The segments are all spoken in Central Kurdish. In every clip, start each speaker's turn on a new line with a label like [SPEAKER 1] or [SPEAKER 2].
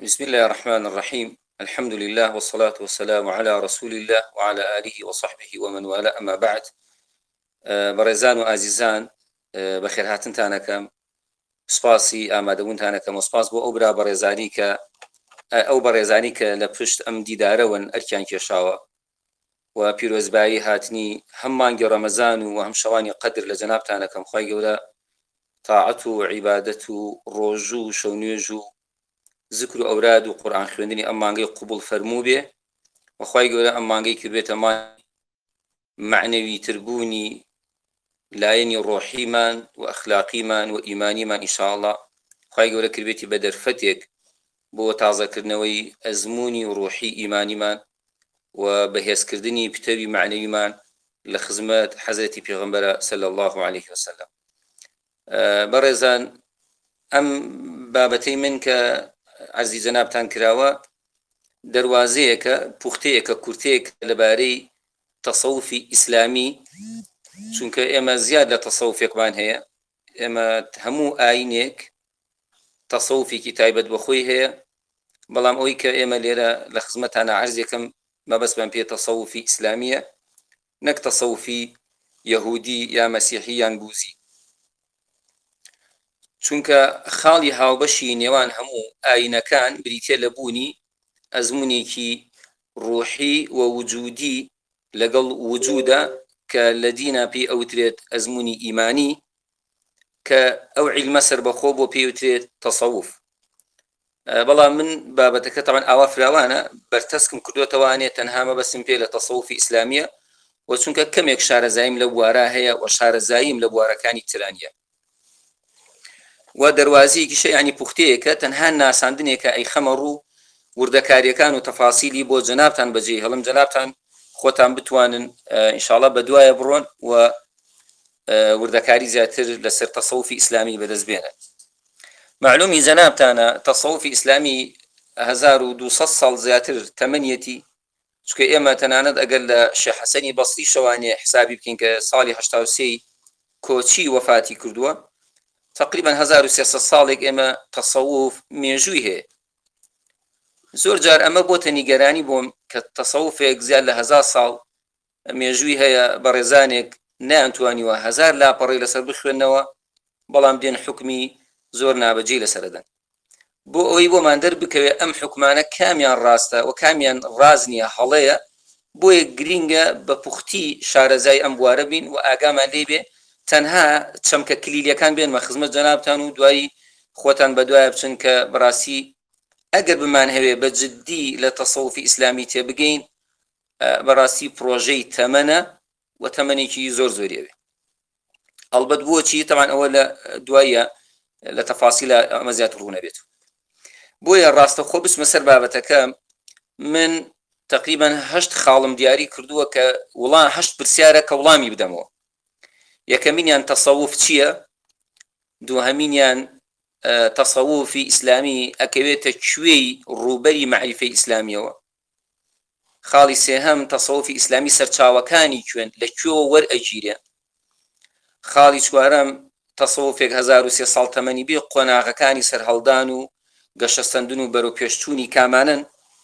[SPEAKER 1] بسم الله الرحمن الرحيم. الحمد لله والصلاة والسلام على رسول الله وعلى آله وصحبه ومن والاه. أما بعد، بەڕێزان و ئازیزان، بەخێر هاتنتانەکەم، سپاسی ئامادەبوونتانەکەم و سپاس بۆ ئەو برا بەڕێزانی کە لە پشت ئەم دیدارەوەن ئەرکیان کێشاوە و پیرۆزبایی هاتنی هەم مانگی ڕەمەزان و هەم شەوانی قەدر لە جەنابتانەکەم. خوای گەورە تاعەت و عیبادەت و ڕۆژوو و شەونێژ و ذکر و ئەوراد و قورئان خوێندنی ئەم مانگەی قبول فەرموو بێ و خوای گەورە ئەم مانگەی کردبێتە مانگی معنەوی تربوونی لایەنی ڕۆحیمان و ئەخلاقیمان و ئیمانیمان ئینشاءالله. خوای گەورە کردبێتی بە دەرفەتێک بۆ تازەکردنەوەی ئەزموونی و ڕۆحی ئیمانیمان و بەهێزکردنی پتەوی معنەویمان لە خزمەت حەزرەتی پێغەمبەرە صلی الله عليه وسلم. بەڕێزان، ئەم بابەتەی من کە عەرزی جەنابتان کراوە دەواازەیەکە، پوختەیەکە، کورتەیەک لەبارەی تەسەووفی ئیسلامی، چونکە ئێمە زیاد لە تەسەووفێکمان هەیە. ئێمە هەموو ئاینێک تەسەووفێکی تایبەت بەخۆی هەیە، بەڵام ئەوەی کە ئێمە لێرە لە خزمەتانە عەرزێکم مەبەستمان پێ تەسەووفی ئیسلامیە، نەک تەسەووفی یەهودی یا مەسیحی یان بوزی، چونکە خاڵی هاوبەشی نێوان هەموو ئاینەکان بریتێ لە بوونی ئەزمونێکی ڕۆحی و وجودی لەگەڵ وجودە کە لە دینە پێی ئەوترێت ئەزمونی ئیمانی، کە ئەو عیلمە سەربەخۆ بۆ پێوترێت تەسەووف. بەڵام من بابەتەکە تەمان ئاوا فراوانە بەرتەسکم کردوتەوانێت تەنها مەبەستم پێ لە تەسەووفی ئیسلامیە، و چونکە کەمێک شارەزاییم لە بوارە هەیە و شارەزاییم لە بوارەکانی ترانیە و دەواازەیەکی شەیانی پوختەیەکە تەنها ناساندنێکە ئەی خەمە ڕوو وردەکاریەکان و تەفاسیلی بۆ جەنابتان بەجێ هەڵم، جەنابتان خۆتان بتوانن ئینشاءالله بە دوایە بڕۆن و وردەکاری زیاتر لەسەر تەسەووفی ئیسلامی بەدەست بێنن. معلومی جەنابتانە تەسەووفی ئیسلامی 1200 ساڵ زیاتر تەمەنیەتی، چونکە ئێمە تەنانەت ئەگەر لە شێخ حەسەنی بەسری شەوانێ حسابی بکەین کە ساڵی 83 کۆچی وەفاتی کردووە، تقریبا 1300 ساڵێک ئێمە تەسەووف مێژووی هەیە. زۆر جار ئەمە بۆتە نیگەرانی بۆم کە تەسەووفێک زیاد لە 1000 ساڵ مێژووی هەیە، بە ڕێزانێک نەیانتوانیوە 1000 لاپەڕی لەسەر بخوێنەوە، بەڵام دێن حکمی زۆر نابەجێ لەسەردەن. بۆ ئەوەی بۆمان دەربکەوێ ئەم حکمانە کامیان ڕاستە و کامیان ڕاز نییە، هەڵەیە، بۆیە گرینگە بە پوختی شارەزای ئەم بوارە بین و ئاگامان لێ بێ، تەنها چەمکە کلیلەکان بێنمە خزمەت جەنابتان و دوایی خۆتان بە دوایە بچن کە بەڕاستی ئەگەر بمان هەوێ بە جددی لە تەسەووفی ئیسلامی تێبگەین، بەڕاستی پرۆژەی تەمەنە و تەمەنێکی زۆر زۆریەوێ. ئەڵبەت بۆچی تەمان ئەوە لە دوایە لە تەفاسیلە ئەمە زیاتر ڕوو نەبێت. بۆیە ڕاستەخۆ بچمە سەر بابەتەکە. من تقریبا 8 خاڵم دیاری کردووە کە 8 پرسیارە کە وڵامی بدەمەوە. یەکەمینیان تەسەووف چییە؟ دووهەمینیان تەسەووفی ئیسلامی ئەکەوێتە کوێی ڕووبەری مەعریفەی ئیسلامیەوە. خاڵی سێهەم تەسەووفی ئیسلامی سەرچاوەکانی کوێن، لە کوێوە وەرئەگیرێ. خاڵی چوارەم تەسەووفێک 1300 ساڵ تەمەنی بێ، قۆناغەکانی سەرهەڵدان و گەشەستەندن و بەرەو پێشچوونی کامانن.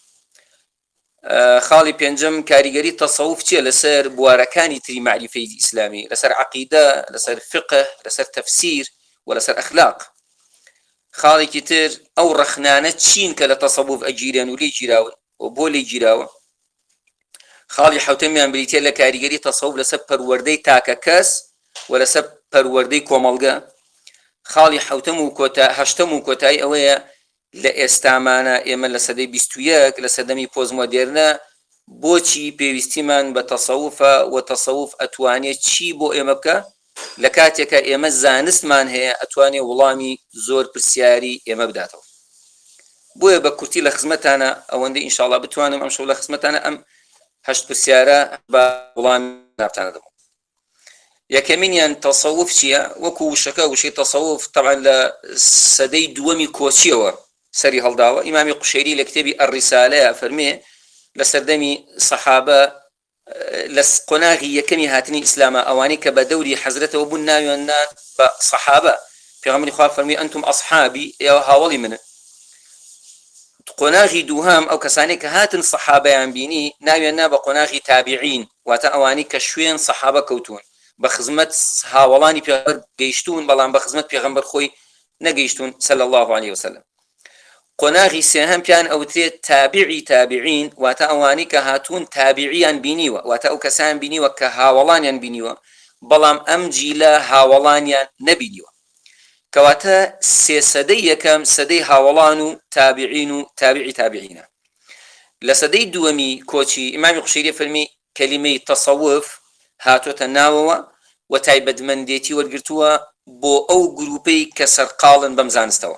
[SPEAKER 1] خاڵی پێنجەم کاریگەری تەسەووف چیە لەسەر بوارەکانی تری مەعریفەی ئیسلامی، لەسەر عەقیدە، لەسەر فقه، لەسەر تەفسیر و لەسەر ئەخلاق. خاڵێکی تر ئەو ڕەخنانە چین کە لە تەسەووف ئەگیرێن و لێ گیراون و بۆ لێ گیراوە. خاڵی حوتەمیان بریتێ لە کاریگەری تەسەووف لەسەر پەروەردەی تاکە کەس و لەسەر پەروەردەی کۆمەڵگە. خاڵی هەشتەم و کۆتایی ئەوەیە لە ئێستامانە ئێمە لە سەدەی 21 لە سەدەمی پۆزمۆدێرنە بۆچی پێویستیمان بە تەسەووفە و تەسەووف ئەتوانێت چی بۆ ئێمە بکە لە کاتێکە ئێمە زانستمان هەیە ئەتوانێت وەڵامی زۆر پرسیاری ئێمە بداتەوە. بۆیە بە کورتی لە خزمەتانە ئەوەندەی ئینشاءالله بتوانم ئەم شەو لە خزمەتانە ئەم 8 پرسیارە بە وەڵامی نابتانە دەمەوە. یەکەمینیان تەسەووف چییە؟ وەکو وشەکە وشەی تەسەووف طبعا لە سەدەی دووەمی کۆچیەوە سەری هەڵداوە. ئیمامی قوشەیری لە کتێبی ئەڕیسالەیە فەرمێ لە سەردەمی سەحابە لە قۆناغی یەکەمی هاتنی ئیسلامە ئەوانەی کە بە دەوری حەزرەتەوە بوون ناوێنان بە سەحابە، پێغەمبەری خوا فەرمی ئەنتم ئەصحابی، ئێوە هاوڵی منن. قۆناغی دووهەم ئەو کەسانێک کە هاتن سەحابەیان بینی ناوێننا بە قۆناغی تابعین، واتە ئەوانی کە شوێن سەحابە کەوتون بە خزمەت هاوڵانی پێغەمبەر گەیشتون بەڵام بە خزمەت پێغەمبەر خۆی نەگەیشتون صلی الله عليه وسلم. قۆناغی سێهەم پیان ئەوترێت تابعی تابعین، واتە ئەوانی کە هاتوون تابعیان بینیوە، واتە ئەو کەسان بینیوە کە هاوڵانیان بینیوە بەڵام ئەم جیلە هاوڵانیان نەبینیوە، کەواتە سێ سەدەی یەکەم سەدەی هاوڵان و تابعین و تابعی تابعینە. لە سەدەی دووەمی کۆچی ئیمامی قوشەیری فەرمی کەلیمەی تەسەوف هاتوۆتە ناوەوە و تایبەتمەندێتی وەرگرتووە بۆ ئەو گروپەی کە سەرقاڵن بەم زانستەوە،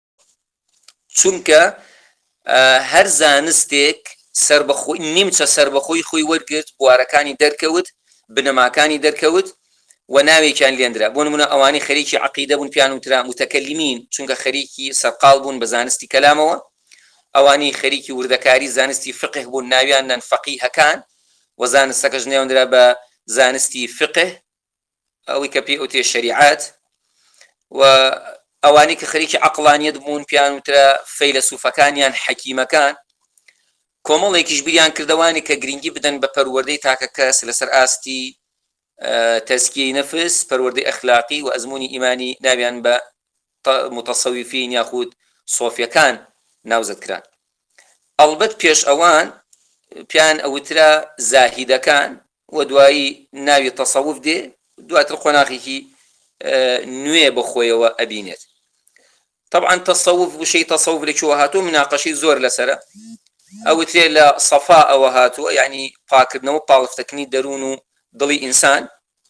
[SPEAKER 1] چونکە هەر زانستێک سربەخۆی نیمچە سربەخۆی خۆی وەرگرت، بوارەکانی دەرکەوت، بنەماکانی دەرکەوت و ناوێکیان لێندرا. بۆ نمونە ئەوانی خەریکی عەقیدە بوون پیان وترا متەکەلیمین، چونکە خەریکی سەرقاڵ بوون بە زانستی کەلامەوە، ئەوانی خەریکی وردەکاری زانستی فقه بوون ناویان فەقیهەکان و زانستەکەش نێوەندرا بە زانستی فقه ئەوەی کە پێی ئەوتێ شەریعەت، و ئەوانی کە خەریکی عەقڵانیەت بوون پیان وترا فەیلسوفەکانیان حەکیمەکان. کۆمەڵێکیش بیریان کردەوانی کە گرنگی بدەن بە پەروەردەی تاکە کەس لەسەر ئاستی تەزکیەی نەفس، پەروەردەی ئەخلاقی و ئەزموونی ئیمانی ناویان بە متەسەویفین یاخود سۆفیەکان ناوزەت کران. ئەڵبەت پێش ئەوان پیان ئەوترا زاهیدەکان و دوایی ناوی تەسەوف دێ، دواتر قۆناغێکی نوێ بەخۆیەوە ئەبینێت. طبعا تەسەوف وشەی تەسەوف لەکوێوە هاتووە مناقەشەی زۆر لەسەرە. ئەوترێ لە سەفا ئەوە هاتووە، یعنی پاکردنەوە پاڵفتەکردنی دەروون و دڵی ئینسان.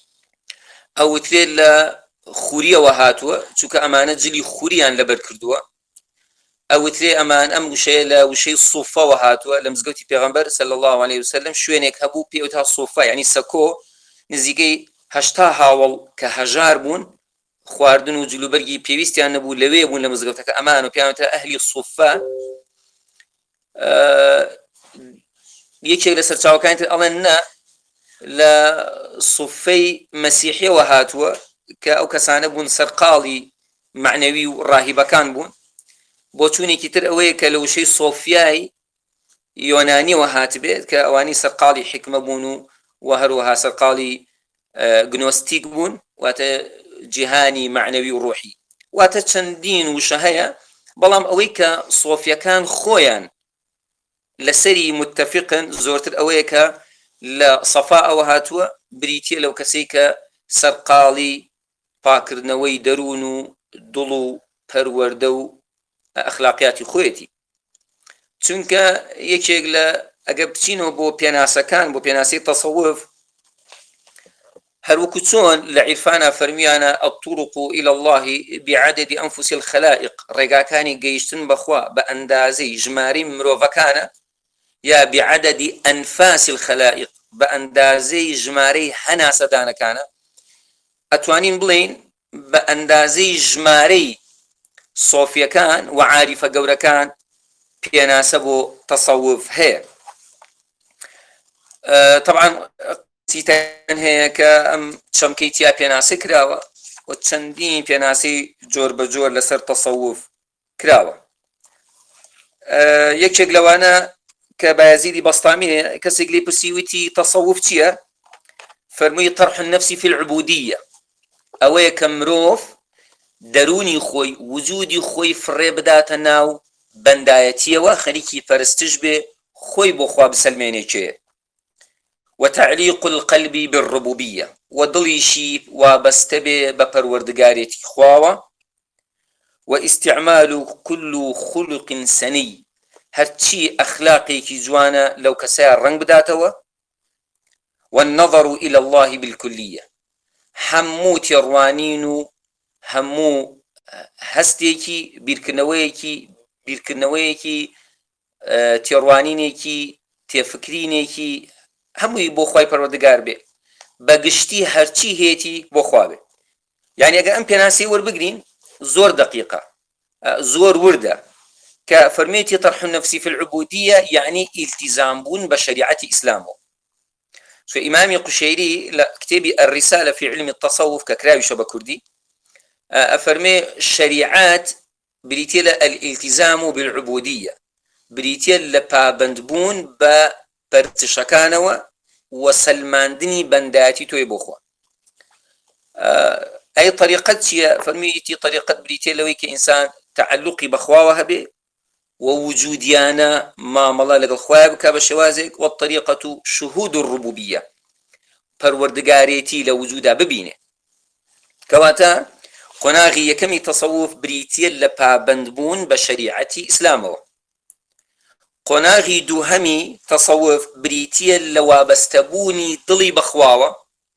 [SPEAKER 1] ئەوترێ لە خوریەوە هاتووە، چونکە ئەمانە جلی خوریان لەبەر کردووە. ئەوترێ ئەمان ئەم وشەیە لە وشەی سوفەوە هاتووە، لە مزگەوتی پێغەمبەر صلی الله عليه وسلم شوێنێک هەبوو پێوتها سوفە، یعنی سەکۆ، نزیکەی 80 هاوڵ کە هەژار بوون، خواردن و جلوبەرگی پێویستیان نەبوو لەوێ بوون لە مزگەوتەکە ئەمان و پیانوترا ئەهلی سوفە. یەکێک لە سەرچاوەکانی تر ئەڵێن نە لە سوفەی مەسیحیەوە هاتووە کە ئەو کەسانە بوون سەرقاڵی معنەوی و ڕاهیبەکان بوون. بۆ چوونێکی تر ئەوەیە کە لە وشەی سۆفیای یۆنانیەوە هاتبێت کە ئەوانی سەرقاڵی حکمە بوون و هەروەها سەرقاڵی گنۆستیک بوون، واتە جیهانی معنەوی و ڕۆحی. واتە چەندین وشە هەیە، بەڵام ئەوەی کە سۆفیەکان خۆیان لەسەری متفقن زۆرتر ئەوەیە کە لە سەفا ئەوە هاتووە بریتیە لەو کەسەی کە سەرقاڵی پاکردنەوەی دەروون و دڵ و پەروەردە و ئەخلاقیاتی خۆیەتی. چونکە یەکێک لە ئەگە بچینەوە بۆ پێناسەکان، بۆ پێناسی تەسەوف، هەروەکو چۆن لە عیرفانە فەرمیانە الطرق إلى الله بعدد أنفس الخلائق، ڕێگاکانی گەیشتن بەخوا بە ئەندازەی ژمارەی مرۆڤەکانە، یا بعدد أنفاس الخلائق بە ئەندازەی ژمارەی هەناسەدانەکانە. ئەتوانین بڵین بە ئەندازەی ژمارەی سۆفیەکان و عاریفە گەورەکان پێناسە بۆ تەسەوف هەیە. طبعا چیتان هەیە کە ئەم چەمکەی تیا پێناسی کراوە و چەندین پێناسی جۆر بە جۆر لەسەر تەسەوف کراوە. یەکێک لەوانە کە بایەزیدی بەستامی کەسێک لێ پرسیوتی تەسەوف چییە؟ فەرمووی طرح النفس في العبودية، ئەوەیە کە مرۆڤ دەرونی خۆی وجودی خۆی فڕێ بداتە ناو بەندایەتیەوە، خەریکی پەرستش بێ، خۆی بۆ خوا بسەلمێنێکێ. وتعليق القلب بالربوبية، ودڵیشی وابەستە بێ بە پەروەردگارێتی خواوە. واستعمال كل خلق سني، هەرچی ئەخلاقێکی جوانە لەو کەسەیە ڕەنگ بداتەوە. والنظر إلى الله بالكلية، هەموو تێڕوانین و هەموو هەستێکی بیرکردنەوەیەکی تێڕوانینێکی تێفکرینێکی هەمووی بۆ خوای پەروەردگار بێ، بەگشتی هەرچی هێتی بۆ خوا بێ. یعنی ئەگە ئەم پێناسی وەربگرین زۆر دقیقە، زۆر وردە، کە فەرمێتی طرح النفس في العبودية يعني التزام بوون بە شریعەتی ئیسلامەوە. ئیمامی قوشەیری لە کتێبی الرسالة في علم التصوف کە کراویشە بە کوردی ئەفەرمێ شریعەت بریتێ لە الالتزام بالعبودية، بریتە لە پابندبوون بە پەرچشەکانەوە و سەلماندنی بەندایەتی تۆی بۆ خۆ. ئەی طریقەت چییە؟ فەرمیویەتی طریقەت بریتە لەوەی کە ئینسان تعلقی بەخواوە هەبێ و وجودیانە مامەڵە لەگەڵ خوای بکە بە شێوازێک، والطریقەت شهود الربوبیە، پەروەردگارێتی لە وجودا ببینێ. کەواتە قۆناغی یەکەمی تەسەووف بریتە لە پابندبوون بە شەریعەتی ئیسلامەوە. قۆناغی دووهەمی تەسەووف بریتە لە وابەستەبوونی دڵی بەخواوە،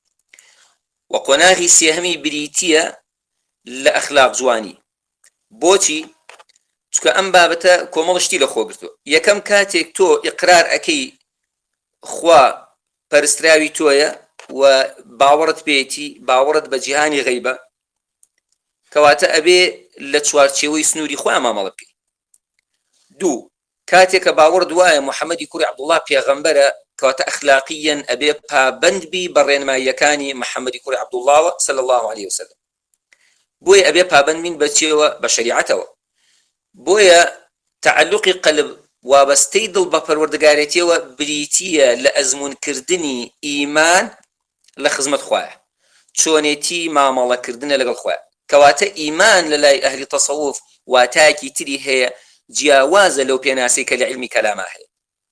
[SPEAKER 1] و قۆناغی سێهەمی بریتە لە ئەخلاق جوانی. بۆچی؟ چونکە ئەم بابەتە کۆمەڵشتی لە خۆ گرتووە. یەکەم کاتێک تۆ ئیقرار ئەکەی خوا پەرستراوی تۆیە و باوەڕت پێێتی، باوەڕت بە جیهانی غەیبە، کەواتە ئەبێ لە چوارچێوەی سنووری خۆی مامەڵە بکەی. دوو، کاتێک کە باوەڕ دوایە محەممەدی کوڕی عەبدوڵڵاه پێغەمبەرە، کەواتە ئەخلاقیەن ئەبێ پابندبی بە ڕێنماییەکانی محەممەدی کوڕی عەبدوڵڵاهەوە صلی الله عليه وسلم. بۆیە ئەبێ پابندبین بەچێوە بە شەریعەتەوە. بۆیە تعلقی قەلب وابەستەی دڵ بە پەروەردگارێتیەوە بریتیە لە ئەزمونکردنی ئیمان لە خزمەت خوایە، چۆنێتی مامەڵەکردنە لەگەڵ خوایە. کەواتە ئیمان لە لای ئەهلی تەسەووف واتایەکی تری هەیە جیاوازە لەو پێناسەی کە لە علمی کەلاما هەیە.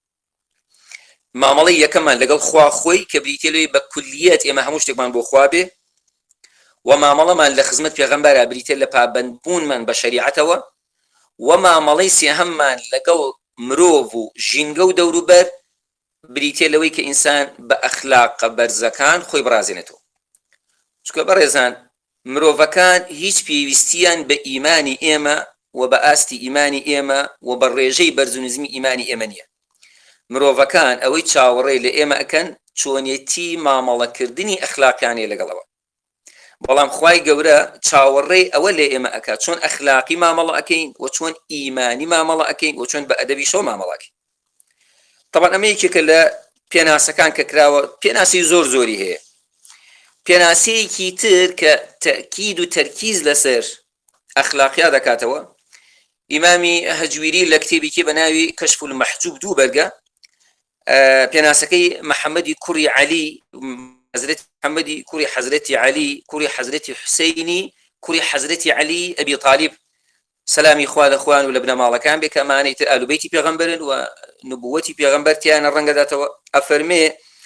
[SPEAKER 1] مامەڵەی یەکەمان لەگەڵ خوا خۆی کە بریتە لێی بە کولیەت ئێمە هەموو شتێکمان بۆ خوا بێ، و مامەڵەمان لە خزمەت پێغەمبەرە بریتە لە پابندبوونمان بە شەریعەتەوە، و مامەڵەی سێهەممان لەگەڵ مرۆڤ و ژینگە و دەوروبەر بریتە لەوەی کە ئینسان بە ئەخلاقە بەرزەکان خۆی بڕازێنێتەوە. چونکە بەڕێزان مرۆڤەکان هیچ پێویستیان بە ئیمانی ئێمە و بە ئاستی ئیمانی ئێمە و بە ڕێژەی بەرزونزمی ئیمانی ئێمە نییە. مرۆڤەکان ئەوەی چاوەڕێ لە ئێمە ئەکەن چۆنێتی مامەڵەکردنی ئەخلاقیانێ لەگەڵەوە. بەڵام خوای گەورە چاوەڕێ ئەوە لێ ئێمە ئەکات چۆن ئەخلاقی مامەڵە ئەکەین و چۆن ئیمانی مامەڵە ئەکەین و چۆن بە ئەدەبی شەو مامەڵەکەین. طبعا ئەمە یەکێکە لە پێناسەکان کە کراوە. پێناسی زۆر زۆری هەیە. پێناسەیەکی تر کە تەکید و تەرکیز لەسەر ئەخلاقیا دەکاتەوە، ئیمامی هەجویری لە کتێبێکی بە ناوی کەشف المەحجوب دوو بەرگە پێناسەکەی محەممەدی کوڕی عەلی، حەزرەتی محەممەدی کوڕی حەزرەتی عەلی کوڕی حەزرەتی حوسەینی کوڕی حەزرەتی عەلی ئەبی طالیب سەلامی خوا لەخوان و لە بنەماڵەکان بێ کە ئەمانەی تر ئالوبەیتی پێغەمبەرن و نبووەتی پێغەمبەرتیانە ڕەنگەداتەوە. ئەفەرمێ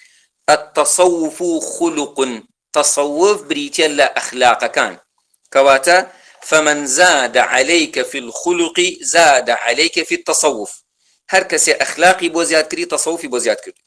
[SPEAKER 1] التصوف خلق، تصوف بریتە لە ئەخلاقەکان، کەواتە فمن زاد عليك في الخلق زاد عليك في التصوف. هەر کەسێ ئەخلاقی بۆ زیاد کردی تەسەوفی بۆ زیاد کردی.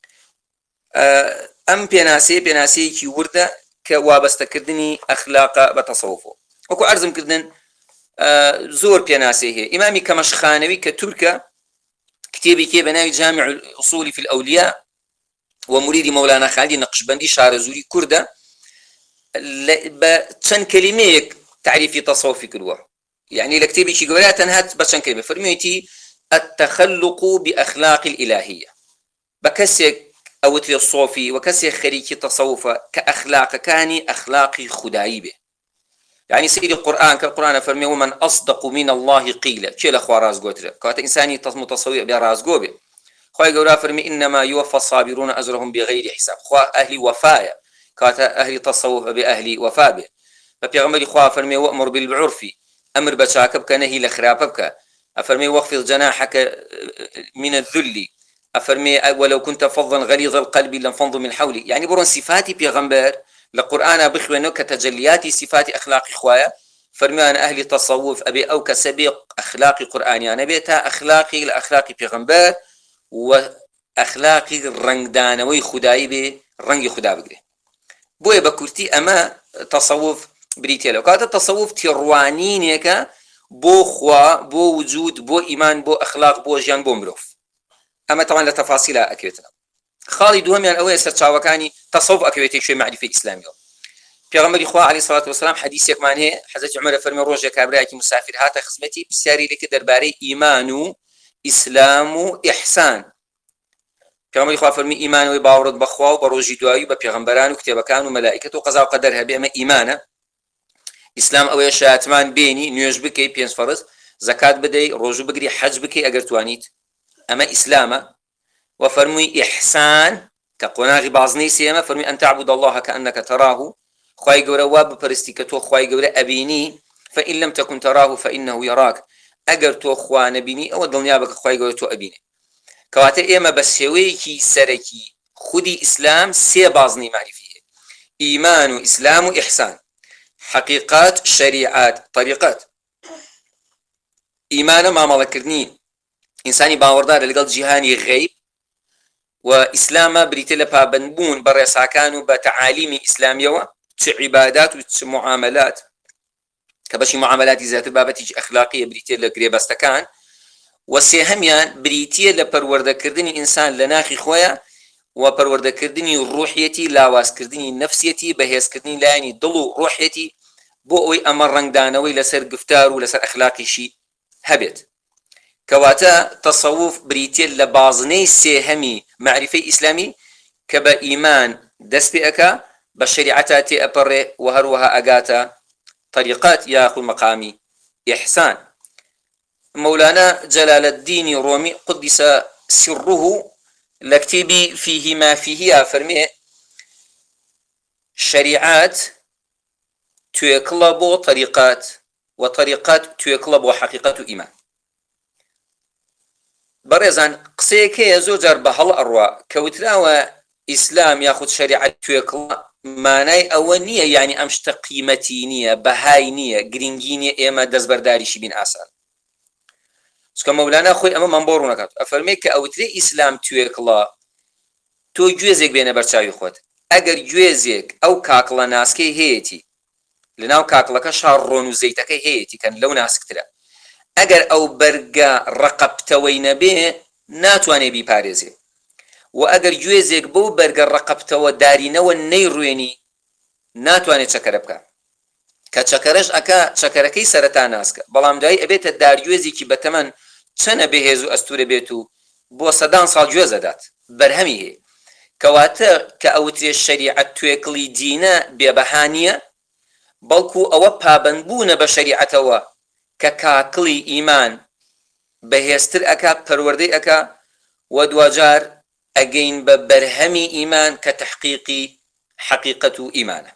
[SPEAKER 1] ئەم پێناسەیەکی وردە کە وابەستەکردنی ئەخلاقە بە تەسەوفەوە. وەکو عەرزم کردن زۆر پێناسەی هەیە. ئیمامی کەمەشخانەوی کە تورکە کتێبێکی بە ناوی جامع الأصول في الأولياء و مریدی مەولانا خالدی نەقشبەندی شارەزووری کوردە بە چەند کەلیمەیەک تعریفی تەسەوفی کردووە. یعنی لە کتێبێکی گەورەیە تەنها بە چەند کەلیمە فەرموویەتی التخلق بأخلاق الإلهية، بكسي أو تلي الصوفي وكسي خريكي تصوفة كأخلاق كاني أخلاقي خداي به. يعني سيد القرآن كالقرآن فرمي ومن أصدق من الله قيل كيلا خوا راز قوتر كوات إنساني متصوي براز قوبه. خواهي قولا فرمي إنما يوفى الصابرون أجرهم بغير حساب. خوا أهلي وفايا كوات أهلي تصوف بأهلي وفا به. فبيغمري خوا فرمي وأمر بالعرف أمر بشاكبك نهي لخرابك. أفرمي واخفض جناحك من الذل. أفرمي ولو كنت فظا غليظ القلب لانفضوا من حولي. يعني برون صفاتي بيغمبر لقرآن بخوانو كتجليات صفات أخلاق إخوايا. فرمي أنا أهل تصوف أبي أو كسبيق أخلاق قرآني أنا بيتا أخلاقي لأخلاق بيغمبر وأخلاقي الرنگدانوي خداي بي رنگ خدا بقري بوي بكورتي أما تصوف بريتي لو كانت التصوف تروانينيك بو خوا بو وجود بو إيمان بو أخلاق بو جيان بو مروف. أما طبعا لتفاصيل أكيدنا خالي دوهم يعني أول سرچاوكاني تصوف أكيدتي شيء معرفة إسلامية. پیغمبر خوا عليه الصلاة والسلام حديث يكمان هي حضرت عمر فرمي روجه كابراكي مسافر هاتا خدمتي بسياري لك درباري إيمان و إسلام و إحسان. پیغمبر خوا فرمي إيمان و باورد بخوا و بروجي دواي و بيغمبران و كتابكان و ملائكة و قضاء وقدرها بأما إيمانا. إسلام أولا شاتمان بيني نيوش بكي بينس فرز زكاة بدي روجو بقري حج بكي أقر توانيت أما إسلام وفرمي إحسان كقناغي بعضني سيما فرمي أن تعبد الله كأنك تراه خواهي قورا واب برستيكتو خواهي قورا أبيني فإن لم تكن تراه فإنه يراك أجر تو خوا نبيني أو دڵنیا بە خواهي قورا تو أبيني كواتا إما بس شويكي سركي خودي إسلام سي بعضني معرفية إيمان وإسلام وإحسان حقيقات شريعات طريقات إيمان ما مالكرني إنساني باوردار لقل جهاني غيب وإسلام بريتلا بابنبون برساكان بتعاليم إسلامية عبادات ومعاملات كبشي معاملات ذات بابتي أخلاقية بريتلا قريباستكان وسيهميان بريتلا پروردەکردنی إنسان لناخي خويا وپروردەکردنی روحيتي لاوازکردنی نفسيتي بەهێزکردنی لایانی دڵ و روحيتي بۆ ئەوەی ئەمە ڕنگدانەوەی لەسەر گفتار و لەسەر ئەخلاقیشی هەبێت كواتا تصوف بريتيل لبازني سيهمي معرفة إسلامي كبا إيمان دست بأكا بشريعتا تأبر وهروها أقاتا طريقات ياخذ مقامي إحسان مولانا جلال الدين رومي قدس سره لكتبي فيه ما فيه فرمي شريعات تيكلب طريقات وطريقات تيكلب حقيقة إيمان بەڕێزان قسەیەکەیە زۆر جار بە هەڵ ئەڕوا کەوتراوە ئیسلام یاخود شەریعەت توێکڵ مانای ئەوە نییە یعنی ئەم شتە قیمەتی نییە بەهای نییە گرنگی نییە ئێمە دەستبەرداریشی بین ئاسان چکە مەولانە خۆی ئەمە من بۆ ڕوونەکات ئەفەرمێ کە ئەوترێ ئیسلام توێکڵە تۆ گوێزێک بێنە بەرچاوی خۆت ئەگەر گوێزێک ئەو کاکڵە ناسکەی هەیەی لەناو کاکڵەکە شار ڕۆن و زەیتەکەی هەیەی کەن لەو ناسکترە ئەگەر ئەو بەرگە ڕقەبتەوەی نەبێ ناتوانێ بیپارێزێ و ئەگەر گوێزێک بەو بەرگە ڕقەبتەوە دارینەوە نەیڕوێنی ناتوانێت چەکەرە بکە کە چەکەرەش ئەکا چەکەرەکەی سەرەتا ناسکە بەڵام دوای ئەبێتە دارگوێزێکی بەتەمەن چەنە بەهێز و ئەستورە بێت و بۆ سەدان ساڵ گوێزەدات بەرهەمی هەیە کەواتە کە ئەوترێ شەریعەت توێکڵی دینە بێبەها نییە بەڵکو ئەوە پابەندبوونە بە شەریعەتەوە کە کاکڵی ئیمان بەهێزتر ئەکا پەروەردەی ئەکا و دوجار ئەگەین بە بەرهەمی ئیمان کە تحقیقی حقیقەت و ئیمانە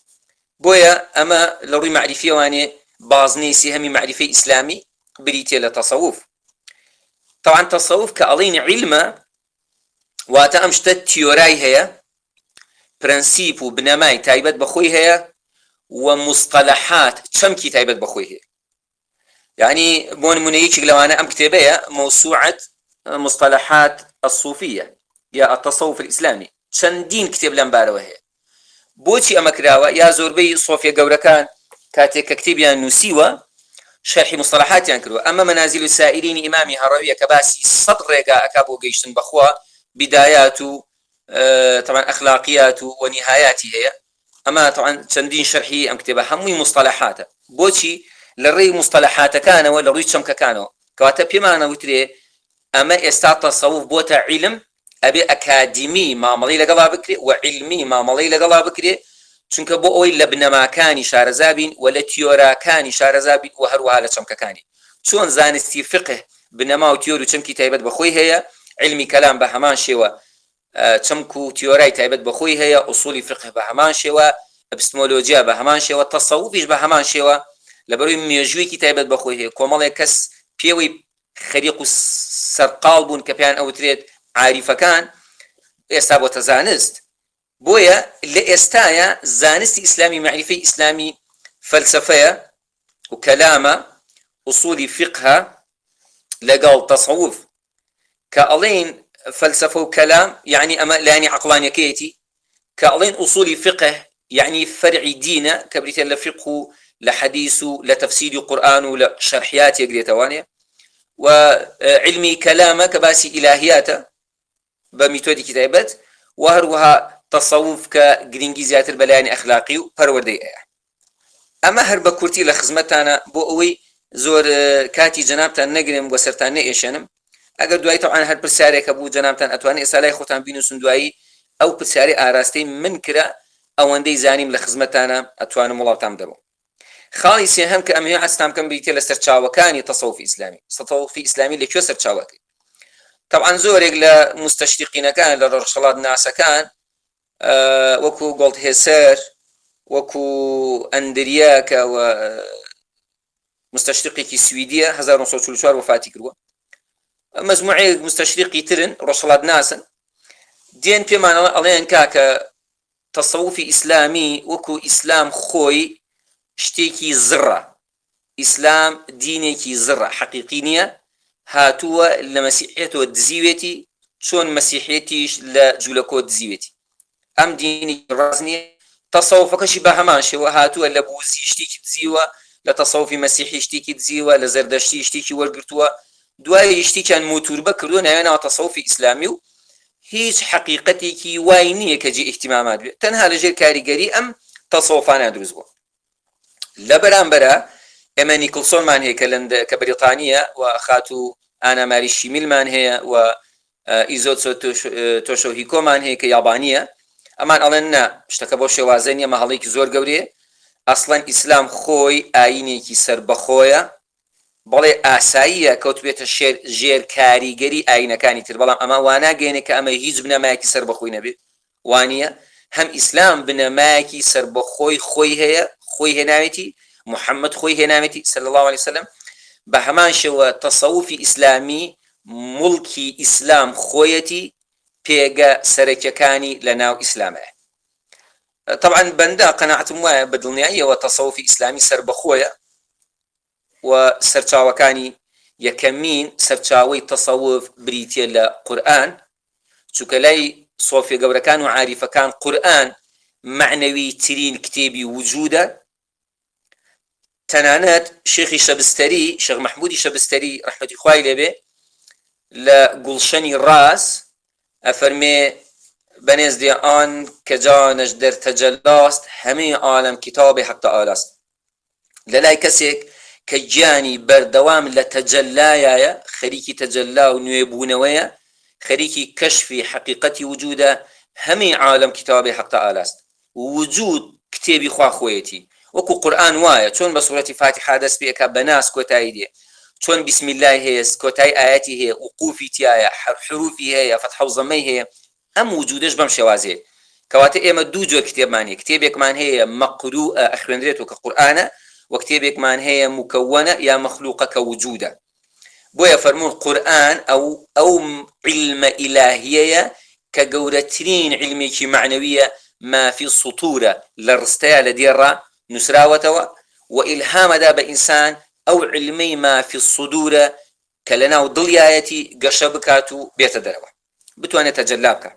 [SPEAKER 1] بۆیە ئەمە لە ڕووی معریفیەوانێ بازنەی سێهەمی معریفەی ئیسلامی بریتێ لە تەسەووف طبعا تەسەووف کە ئەڵێن عیلمە واتە ئەم شتە تیۆرای هەیە پرەنسیپ و بنەمای تایبەت بەخۆی هەیە و مستەلەحات چەمکی تایبەت بەخۆی هەیە يعني بون منيك لوانا أم كتابية موسوعة مصطلحات الصوفية يا التصوف الإسلامي شندين كتاب لنبارة وهي بوتي أما كراوة يا زوربي صوفيا قوركان كاتك كتابيا نسيوة شرح مصطلحات ينكروا أما منازل السائلين إمامي هروية كباسي صدر رقاء أكابو قيشتن بخوا بدايات طبعا أخلاقيات ونهايات هي أما طبعا شندين شرحي أم كتابة همي مصطلحات بوتي لڕێی مستەلەحاتەکانەوە لە ڕووی چەمکەکانەوە کەواتە پێمانە وترێ ئەمە ئێستا تەسەووف بۆتە عیلم ئەبێ ئەکادیمی مامەڵەی لەگەڵا بکرێ و عیلمی مامەڵەی لەگەڵا بکرێ چونکە بۆ ئەوەی لە بنەماکانی شارەزابین و لە تیۆراکانی شارەزابین و هەروەها لە چەمکەکانی چۆن زانستی فقه بنەما و تیۆر و چەمکی تایبەت بەخۆی هەیە علمی کەلام بە هەمان شێوە چەمک و تیۆرای تایبەت بەخۆی هەیە ئوسولی فقه بە هەمان شێوە ئەپستمۆلۆجیا بە هەمان شێوە تەسەووفیش بە هەمان شێوە لەبەروی مێژوویەکی تایبەت بەخۆی هەیە کۆمەڵێک کەس پێوەی خەریق و سەرقاڵ بوون کە پێیان ئەوترێت عاریفەکان ئێستا بۆتە زانست بۆیە لە ئێستایە زانستی ئیسلامی معریفەی ئیسلامی فەلسەفەیە و کەلامە ئوسولی فقهە لەگەڵ تەسەووف کە ئەڵێن فەلسەفە و کەلام یعنی ئەمە لایانی عەقڵانیەکەیەتی کە ئەڵێن ئوسولی فقه یعنی فەرعی دینە کە بریتە لە فقه و لحديث لتفسير القرآن ولشرحيات يقريتوانيا وعلمي كلامه كباسي إلهيات بميتودي كتابات وهروها تصوف كجرينجي زياتر بلاني أخلاقي وبروردي أما هرب كورتي لخزمتانا بوئوي زور كاتي جنابتان نقرم وسرتان نئيشنم أقر دواي طبعا هر برساري كبو جنابتان أتواني إسالي خوتان بينو سندواي أو برساري آراستي من كرا أو اندي زانيم لخزمتانا أتواني مولاتام درو خاڵی سێهەم کە ئەمەیە ئەستام کەم بریتێ لە سەرچاوەکانی تەسەووفی ئیسلامی تەسەووفی ئیسلامی لەکوێ سەرچاوەکەی طبعا زۆرێک لە مستەشریقینەکان لە ڕۆژهەڵات ناسەکان وەکو گۆڵدهێسەر وەکو ئەندریا کە مستەشریقێکی سویدیە 1944 وفاتی کردووە مەجموعەیەک مستەشریقی ترن ڕۆژهەڵات ناسن دێن پێمانەوە ئەڵێن کاکە تەسەووفی ئیسلامی وەکو ئیسلام خۆی شتێکی زڕە ئیسلام دینێکی زڕە حەقیقی نییە هاتووە لە مەسیحێتەوە دزیوێتی چۆن مەسیحێتیش لە جوولەکۆ دزیوێتی ئەم دینی ڕاز نییە تەسەووفەکەشی بە هەمان شێوە هاتووە لە بوزی شتێکی دزیوە لە تەسەووفی مەسیحی شتێکی دزیوە لە زەردەشتی شتێکی وەرگرتووە دوای شتێکیان موتوربە کردووە ناوێنەوە تەسەووفی ئیسلامی و هیچ حقیقەتێکی وای نییە کە جێ ئیحتیمامات بێت تەنها لەژێر کاریگەری ئەم تەسەووفانە دروست بووە لە بەرامبەرە ئێمە نیکلسۆنمان هەیە کە بەریتانیە و خاتو ئاناماری شیمیلمان هەیە و ئیزۆتسۆ تۆشۆهیکۆمان هەیە کە یابانیە ئەمان ئەڵێن نا شتەکە بۆ شێوازە نیە مەهەڵەیەکی زۆر گەورەیە ئەسڵەن ئیسلام خۆی ئاینێکی سەربەخۆیە بەڵێ ئاساییە کەوت بێتە ژێر کاریگەری ئاینەکانی تر بەڵام ئەمە واناگەێنێ کە ئەمە هیچ بنەمایەکی سەربەخۆی نەبێت وانە هەم ئیسلام بنەمایەکی سەربەخۆی خۆی هەیە خۆی هێناوێتی محەممەد خۆی هێناوێتی صلی الله عليه وسلم بە هەمان شێوە تەسەووفی ئیسلامی مڵکی ئیسلام خۆیەتی پێگە سەرەکیەکانی لە ناو ئیسلامە طبعا بەندە قەناعەتم وایە بە دڵنیاییەوە تەسەووفی ئیسلامی سەربەخۆیە و سەرچاوەکانی یەکەمین سەرچاوەی تەسەووف بریتیە لە قورئان چونکە لای سۆفیە گەورەکان و عاریفەکان قورئان معنەوی ترین کتێبی وجودە تەنانەت شێخی شەبستەری شێخ مەحموودی شەبستەری ڕەحمەتی خوای لێبێ لە گوڵشەنی ڕاز ئەفەرمێ بەنێزدێ ئان کە جانش دەرتەجەلاست هەمێ عالەم کتابی حەق تەعالاست لەلای کەسێک کە گیانی بەردەوام لە تەجەلایایە خەریکی تەجەلا و نوێبوونەوەیە خەریکی کەشفی حەقیقەتی وجودە هەمێ عالەم کتابی حەق تەعالاست وجود کتێبی خوا خۆیەتی وەکو قورئان وایە چۆن بە سوورەتی فاتحە دەست پێکا بەناس کۆتایی دێ چۆن بسم الله هەیە کۆتایی ئاەتی هەیە وقوفی تایە حروفی هەیە فتحە و زەمەی هەیە ئەم وجودش بەم شێوازەیە کەواتە ئێمە دوو جۆر کتێبمان هەیە کتێبێکمان هەیە مەقروءە ئەخوێنرێتەوە کە قورئانە و کتێبێکمان هەیە مکەوەنە یا مەخلوقە کە وجودە بۆیە فەرموون قورئان ئەو علمە ئیلاهیەیە کە گەورەترین علمێکی معنەویە ما في سطورە لە ڕستەیە لە دێڕە نووسراوەتەوە و ئیلهامەدا بە ئینسان ئەو علمەی ما في الصدورە کە لەناو دڵیایەتی گەشە بکات و بێتە دەرەوە بتوانێت تەجەلا بکات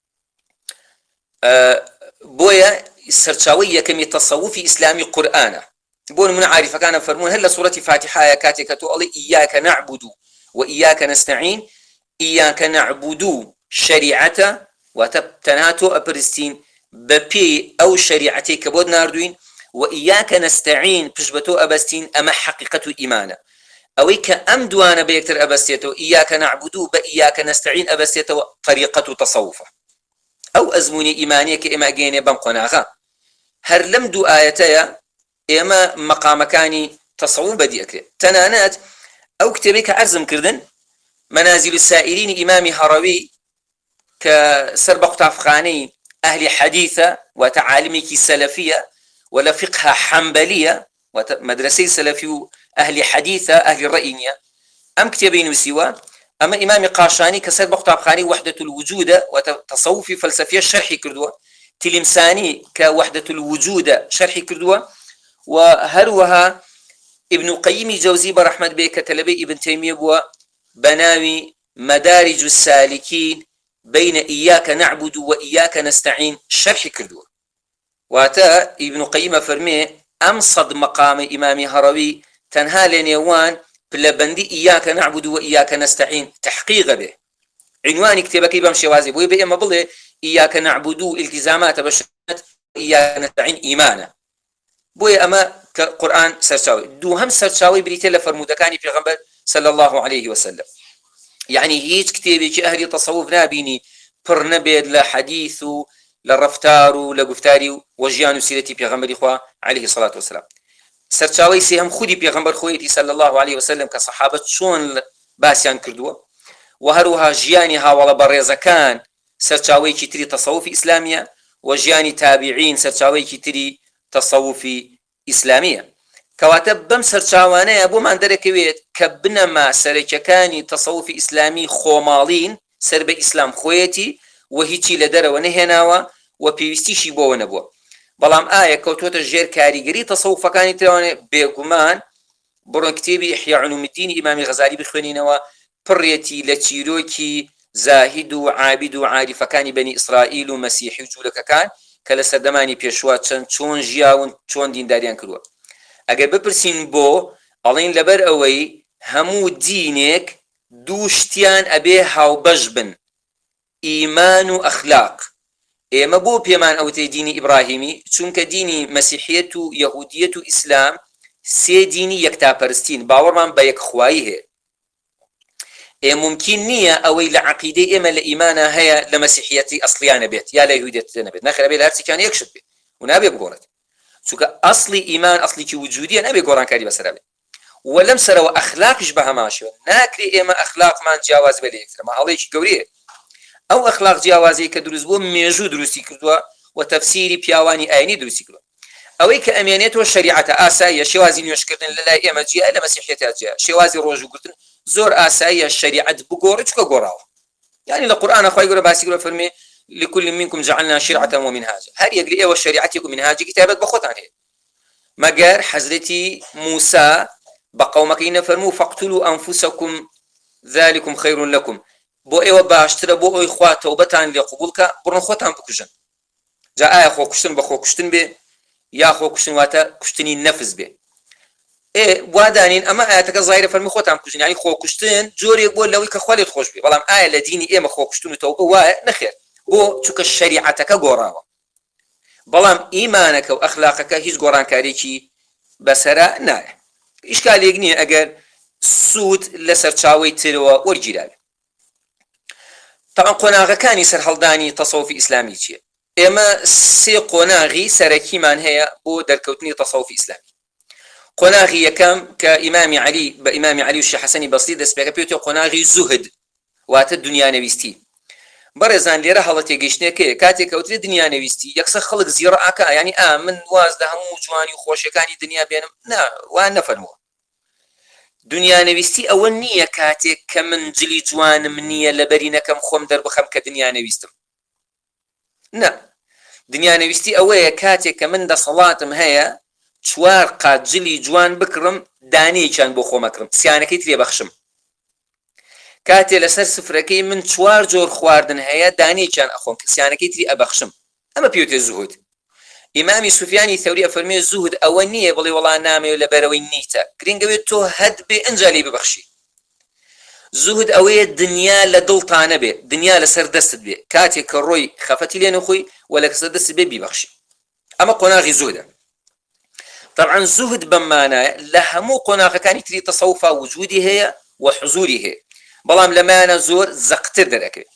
[SPEAKER 1] بۆیە سەرچاوەی یەکەمی تەسەووفی ئیسلامی قورئانە بۆ نمونە عاریفەکانە فەرموون هەر لە سوورەتی فاتحایە کاتێک کە تۆ ئەڵێ ئیاکە نەعبود و ئیاکە نەستەعین ئیاکە نەعبود شەریعەتە واتە تەنها تۆ ئەپەرستین بە پێی ئەو شەریعەتەی کە بۆت ناردوین و ئیاکە نەستەعین پشت بە تۆ ئەبەستین ئەمە حەقیقەت و ئیمانە ئەوەی کە ئەم دوانە بە یەکتر ئەبەستێتەوە ئیاکە نەعبود بە ئیاکە نەستەعین ئەبەستێتەوە طەریقەت و تەسەووفە ئەو ئەزموونی ئیمانیە کە ئێمە گەێنێ بەم قۆناغا هەر لەم دوو ئاەتەیە ئێمە مەقامەکانی تەسەووف بەدی ئەکرێت تەنانەت ئەو کتێبەی کە عەرزم کردن منازل السائرین ئیمامی هەڕەوی کە سەر بە قوتابخانەی ئەهلی حەدیثە واتە عالمێکی سەلەفیە ولا فقه حنبلية ومدرسي سلفي أهل حديثة أهل الرأينية أم كتابين وسوا أما إمام قاشاني كسر بقطاب خاني وحدة الوجود وتصوفي فلسفية شرحي كردوة تلمساني كوحدة الوجود شرحي كردوة وهروها ابن قيم جوزي برحمة بك تلبي ابن تيمية بوا بناوي مدارج السالكين بين إياك نعبد وإياك نستعين شرحي كردوة واتا ابن قيم فرمي ام صد مقام امام هروي تنها لنيوان بلبندي اياك نعبد واياك نستعين تحقيق به عنوان كتابك بمشي وازي بو بي اما بلي اياك نعبد التزامات بشرت اياك نستعين ايمانا بو اما كقران سرچاوي دو هم سرچاوي بريته لفرمودكاني پیغمبر صلى الله عليه وسلم يعني هيج كتابي اهل تصوف نابيني پر نبيد لحديث للرفتار ولقفتاري وجيان سيرتي بيغمبر إخوة عليه الصلاة والسلام سرچاوي سيهم خودي بيغمبر خويتي صلى الله عليه وسلم كصحابة شون باسيان كردوه و هەروەها ژیانی هاوڵە بەڕێزەکان سەرچاوەیەکی تری تەسەووفی ئیسلامیە و ژیانی تابعین سەرچاوەیەکی تری تەسەووفی ئیسلامیە. کەواتە بەم سەرچاوانەیە بۆمان دەرەکەوێت کە بنەما سەرەکیەکانی تەسەووفی ئیسلامی خۆماڵین سەر بە ئیسلام خۆیەتی و هیچی لە دەرەوە نەهێناوە و پێویستیشی بۆەوە نەبووە. بەڵام ئایا کەوتوتە ژێر کاریگەری تەسەووفەکانی ترەوانێ بێگومان بڕۆن کتێبی ئیحیا علومالدین ئیمامی غەزالی بخوێنینەوە، پڕێتی لە چیرۆکی زاهید و عابید و عاریفەکانی بەنی ئیسرائیل و مەسیحی و جوولەکەکان کە لە سەردەمانی پێشوا چۆن ژیاون چۆن دینداریان کردووە. ئەگەر بپرسین بۆ ئەڵێن لەبەر ئەوەی هەموو دینێک دوو شتیان ئەبێ هاوبەش بن، ئیمان و ئەخلاق. ئێمە بۆ پێمان ئەوتەی دینی ئیبراهیمی؟ چونکە دینی مەسیحیەت و یەهودیەت و ئیسلام سێ دینی یەکتاپەرستین، باوەڕمان بە یەکخوایی هەیە. ممکن نییە ئەوەی لە عەقیدەی ئێمە لە ئیمانە هەیە لە مەسیحیەتی ئەسڵیانە بێت یا لە یەهودیەت نەبێت، نەخێرا بێت لە هەرچیان یەکشت بێت و نابێ بگۆڕێت، چونکە ئەسڵی ئیمان ئەسڵێکی وجودیە، نابێ گۆڕانکاری بەسەرا بێت. و لەم سەرەوە ئەخلاقش بە هەماشەوە ناکرێ ئێمە ئەخلاقمان جیاواز بێت لە یەکتر. مەحاڵەیەکی گەورەیە ئەو ئەخلاق جیاوازەی کە دروست بووە مێژوو دروستی کردووە و تەفسیری پیاوانی ئاینی دروستی کردووە. ئەوەی کە ئەمێنێتەوە شریعەتە ئاساییە، شێوازی نوێشکردن لە لای ئێمە جیا لە مەسیحیەتە جیا، شێوازی ڕۆژوگرتن زۆر ئاساییە شریعەت بگۆڕێ چکە گۆڕاوە. یعنی لە قورئانە خوای گەورە باسی کردووە فەرمێ لكل منكم جعلنا شرعة ومنهاجا، هەر یەک لە ئێوە شریعەتێک و منهاجێکی تایبەت بە خۆتان هەیە. مەگەر حەزرەتی موسا بە قەومەکەی نەفەرموو فەقتلوا ئەنفوسەکم ذلكم خير لكم، بۆ ئێوە باشترە بۆ ئەوی خوا تەوبەتان لێ قبوڵکە بڕۆن خۆتان بکوژن. جا ئایا خۆکوشتن بە خۆکوشتن بێ یا خۆکوشتن واتە کوشتنی نەفس بێ؟ وادانین ئەمە ئاەتەکە زایرە فەرمی خۆتان بکوژن، یعنی خۆکوشتن جۆرێک بۆ لەوەی کە خوا لێت خۆش بێ. بەڵام ئایا لە دینی ئێمە خۆکوشتن و تەوبە وایە؟ نەخێر، بۆ چونکە شریعەتەکە گۆڕاوە. بەڵام ئیمانەکە و ئەخلاقەکە هیچ گۆڕانکارێکی بەسەرا نایە. ئیشکالێک نییە ئەگەر سوود لەسەر چاوەی ترەوە وەرگیراوێ. طبعا قۆناغەکانی سەرهەڵدانی تەسەووفی ئیسلامی چییە؟ ئێمە سێ قۆناغی سەرەکیمان هەیە بۆ دەرکەوتنی تەسەووفی ئیسلامی. قۆناغی یەکەم کە ئیمامی عەلی بە ئیمامی عەلی و شێخ حەسەنی بەسری دەست پێکە پێوتێ قۆناغی زوهد، واتە دنیانەویستی. بەڕێزان لێرە هەڵە تێگەیشتنێکەیە کاتێک کەوترێت دنیانەویستی یەکسەر خەڵک زیڕە ئاکا، ینی من واز لە هەموو جوانی و خۆشیەکانی دنیا بێنم، نا وان نەفەرمووە. دنیانەویستی ئەوە نییە کاتێک کە من جلی جوانم نییە لەبەری نەکەم خۆم دەربخەم کە دنیانەویستم. نا، دنیانەویستی ئەوەیە کاتێک کە من دەسەڵاتم هەیە چوار قات جلی جوان بکڕم دانەیەکیان بۆ خۆمەکڕم، سیانەکەی ترێ بەخشم. کاتێ لەسەر سفرەکەی من چوار جۆر خواردن هەیە دانەیەکیان ئەخۆم کە سیانەکەی تری ئەبەخشم. ئەمە پێوتێ زوهد. ئیمامی سوفیانی ثەوری ئەفەرمێ زوهد ئەوە نییە بڵێ وەڵا نامەوێت لەبەرەوەی نیتە، گرنگەوێت تۆ هەد بێ ئەنجا لێ ببەخشی. زوهد ئەوەیە دنیا لە دڵتانە بێ، دنیا لەسەر دەستت بێ، کاتێک کە ڕۆی خەفەتی لێ نەخۆی و لە کەسە دەست بێ بیبەخشی. ئەمە قۆناغی زوهدە. طبعا زوهد بەمانایە لە هەموو قۆناغەکانی تری تەسەووفا وجودی هەیە و حزوری هەیە، بەڵام لەمانە زۆر زەقتر دەرەکەوێت.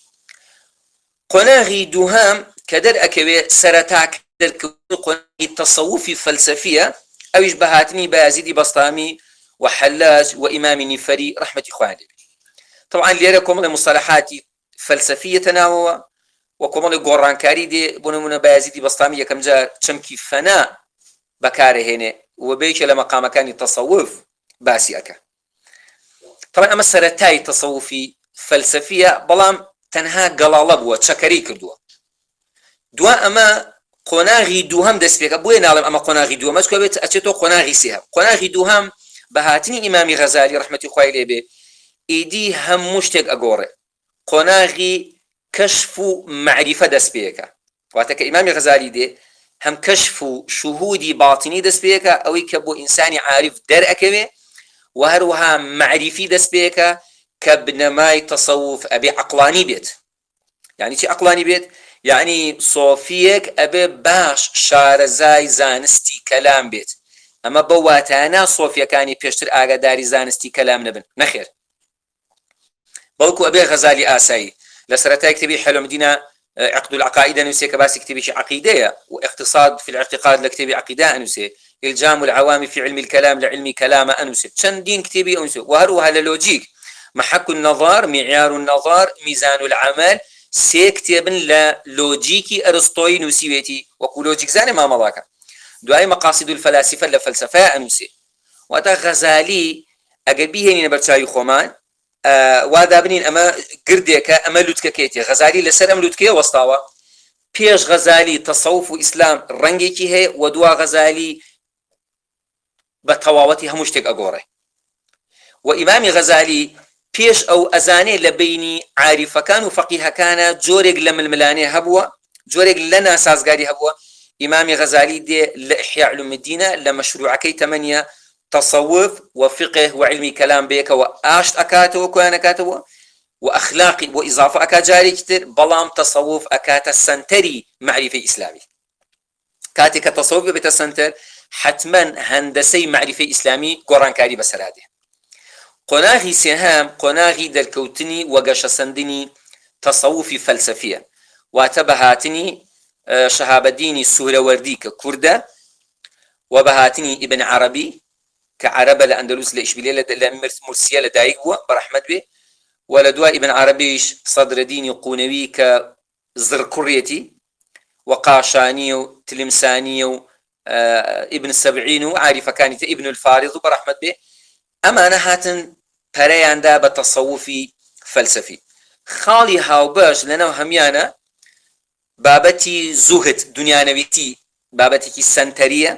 [SPEAKER 1] قۆناغی دووهەم کە دەرئەکەوێ سەرەتاک دەرکەوتنی قۆناغی تەسەووفی فەلسەفیە، ئەویش بە هاتنی بایەزیدی بەستامی و حەلاج و ئیمامی نیفەری ڕەحمەتی خوایان لێ بێت. طبعا لێرە کۆمەڵی مصطلحاتی فەلسەفیەتە ناوەوە و کۆمەڵی گۆڕانکاری دێ. بۆ نمونە بایەزیدی بەستامی یەکەم جار چەمکی فەنا بەکارهێنێ و بەیەکێ لە مەقامەکانی تەسەووف باسی ئەکە. طبعا ئەمە سەرەتای تەسەووفی فەلسەفیە، بەڵام تەنها گەڵاڵە بووە، چەکەری کردووە. دوا ئەمە قۆناغی دووهەم دەست پێکە. بۆیە ناڵێم ئەمە قۆناغی دووهەمە، چکە بێت ئەچێتەوە قۆناغی سێهەم. قۆناغی دووهەم بە هاتنی ئیمامی غەزالی ڕەحمەتی خوای لێ بێ ئیدی هەموو شتێک ئەگۆڕێ. قۆناغی کەشف و معریفە دەست پێکە، واتە کە ئیمامی غەزالی دێ هەم کەشف و شوهودی باتینی دەست پێکە، ئەوەی کە بۆ ئینسانی عارف دەرئەکەوێ، و هەروەها معریفی دەست پێکە کە بنەمای تەسەووف ئەبێ عەقڵانی بێت. یعنی چی عەقڵانی بێت؟ یعنی سۆفیەک ئەبێ باش شارەزای زانستی کەلام بێت. ئەمە بە واتانە سۆفیەکانی پێشتر ئاگاداری زانستی کەلام نەبن، نەخێر، بەڵکو ئەبێ غەزالی ئاسایی. لە سەرەتای کتێبی حەلۆمدینە عقد العقائد ئەنووسێ کە باسی کتێبێکی عەقیدەیە، و اقتصاد في الاعتقاد لە کتێبی عەقیدە ئەنووسێ، إلجام العوام في علم الكلام لعلم كلام أنوسه چەندین کتێبی ئەنووسێ، و هەروەها لە لۆجیک محك النظر، معيار النظر، ميزان العمل، سێ کتێبن لە لۆجیکی ئەرستۆی نووسیوێتی وەکو لۆجیک زانێ مامەڵاکە. دوای مەقاصد الفەلاسفە لە فەلسەفە ئەنووسێ. واتە غەزالی ئەگەر بیهێنینە بەرچاوی خۆمان وا دابنین ئەمە گردێکە، ئەمە لووتکەکێتی. غەزالی لەسەر ئەم لووتکەیە وەستاوە. پێش غەزالی تەسەووف و ئیسلام ڕەنگێکی هەیە و دوا غەزالی بە تەواوەتی هەموو شتێک ئەگۆڕێ. و ئیمامی غەزالی پێش ئەو ئەزانێ لە بینی عاریفەکان و فەقیهەکانە جۆرێک لە ململانێ هەبووە، جۆرێک لە ناسازگاری هەبووە. ئیمامی غەزالی دێ لە ئیحیا علوم الدینە لە مەشروعەکەی تەمەنیە تەسەوف و فقه و علمی کەلام بێکەوە ئاشت ئەکاتەوە کۆیان ئەکاتەوە و ئەخلاقی بۆ ئیزافە ئەکات جارێکی تر، بەڵام تەسەوف ئەکاتە سەنتەری معریفەی ئیسلامی. کاتێک کە تەسەوف بێتە سەنتەر حتمما هەندەسەی معریفەی ئیسلامی گۆڕانکاری بەسەرادێ. قۆناغی سێهەم قۆناغی دەرکەوتنی و گەشەسەندنی تەسەوفی فەلسەفیە، واتە بەهاتنی شەهابەدینی سوورەوەردی کە کوردە و بەهاتنی ئیبن عەرەبی کە عەرەبە لە ئەندەلوس لە ئیشبیلێ لە مرسیە لەدایک بووە بەڕەحمەت بێ، و لە دوای ئیبن عەرەبیش سەدرەدینی قونەوی کە زڕکوڕێتی و قاشانی و تلمسانی و ئیبن سەبعین و عاریفەکانی تر ئیبن الفارض و بەڕەحمەت بێ، ئەمانە هاتن پەرەیاندا بە تەسەوفی فەلسەفی. خاڵی هاوبەش لەناو هەمیانە بابەتی زوهد دنیانەویتی بابەتێکی سەنتەریە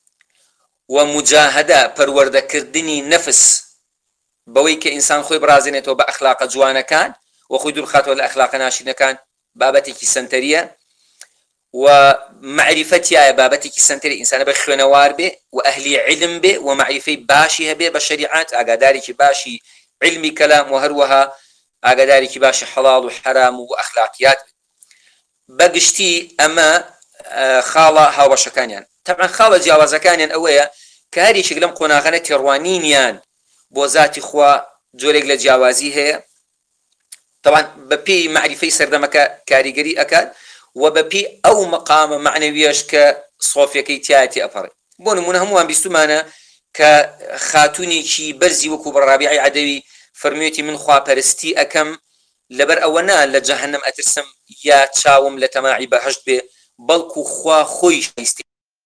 [SPEAKER 1] و مجاهدە پەروەردەکردنی نەفس بەوەی کە ئینسان خۆی برازێنێتەوە بە ئەخلاقە جوانەکان و خۆی دوورخاتەوە لە ئەخلاقە ناشینەکان بابەتێکی سەنتەریە و معریفەتیایە بابەتێکی سەنتەری ئینسانە بە خوێنەوار بێ و ئەهلی علم بێ و معریفەی باشی هەبێ بە شەریعەت، ئاگادارێکی باشی علمی کەلام و هەروەها ئاگادارێکی باشی حەڵاڵ و حەرام و ئەخلاقیات. بەگشتی ئەمە خاڵە هاوبەشەکانیان. طبعا خاڵە جیاوازەکانیان ئەوەیە کە هەریەکێک لەم قۆناغانە تێڕوانینیان بۆ ذاتی خوا جۆرێک لە جیاوازی هەیە، طبعا بەپێی معریفەی سەردەمەکە کاریگەری ئەکات و بەپێی ئەو مەقامە معنەویەش کە سۆفیەکەی تایەتی ئەپەڕێ. بۆ نمونە هەمووان بیستمانە کە خاتونێکی بەرزی وەکو بەڕابیعی عەدەوی فەرموویەتی من خواپەرستی ئەەکەم لەبەر ئەوە نا لە جەهەنەم ئەترسم یا چاوم لە تەماعی بەهەشت بێ، بەڵکو خوا خۆی شایستی.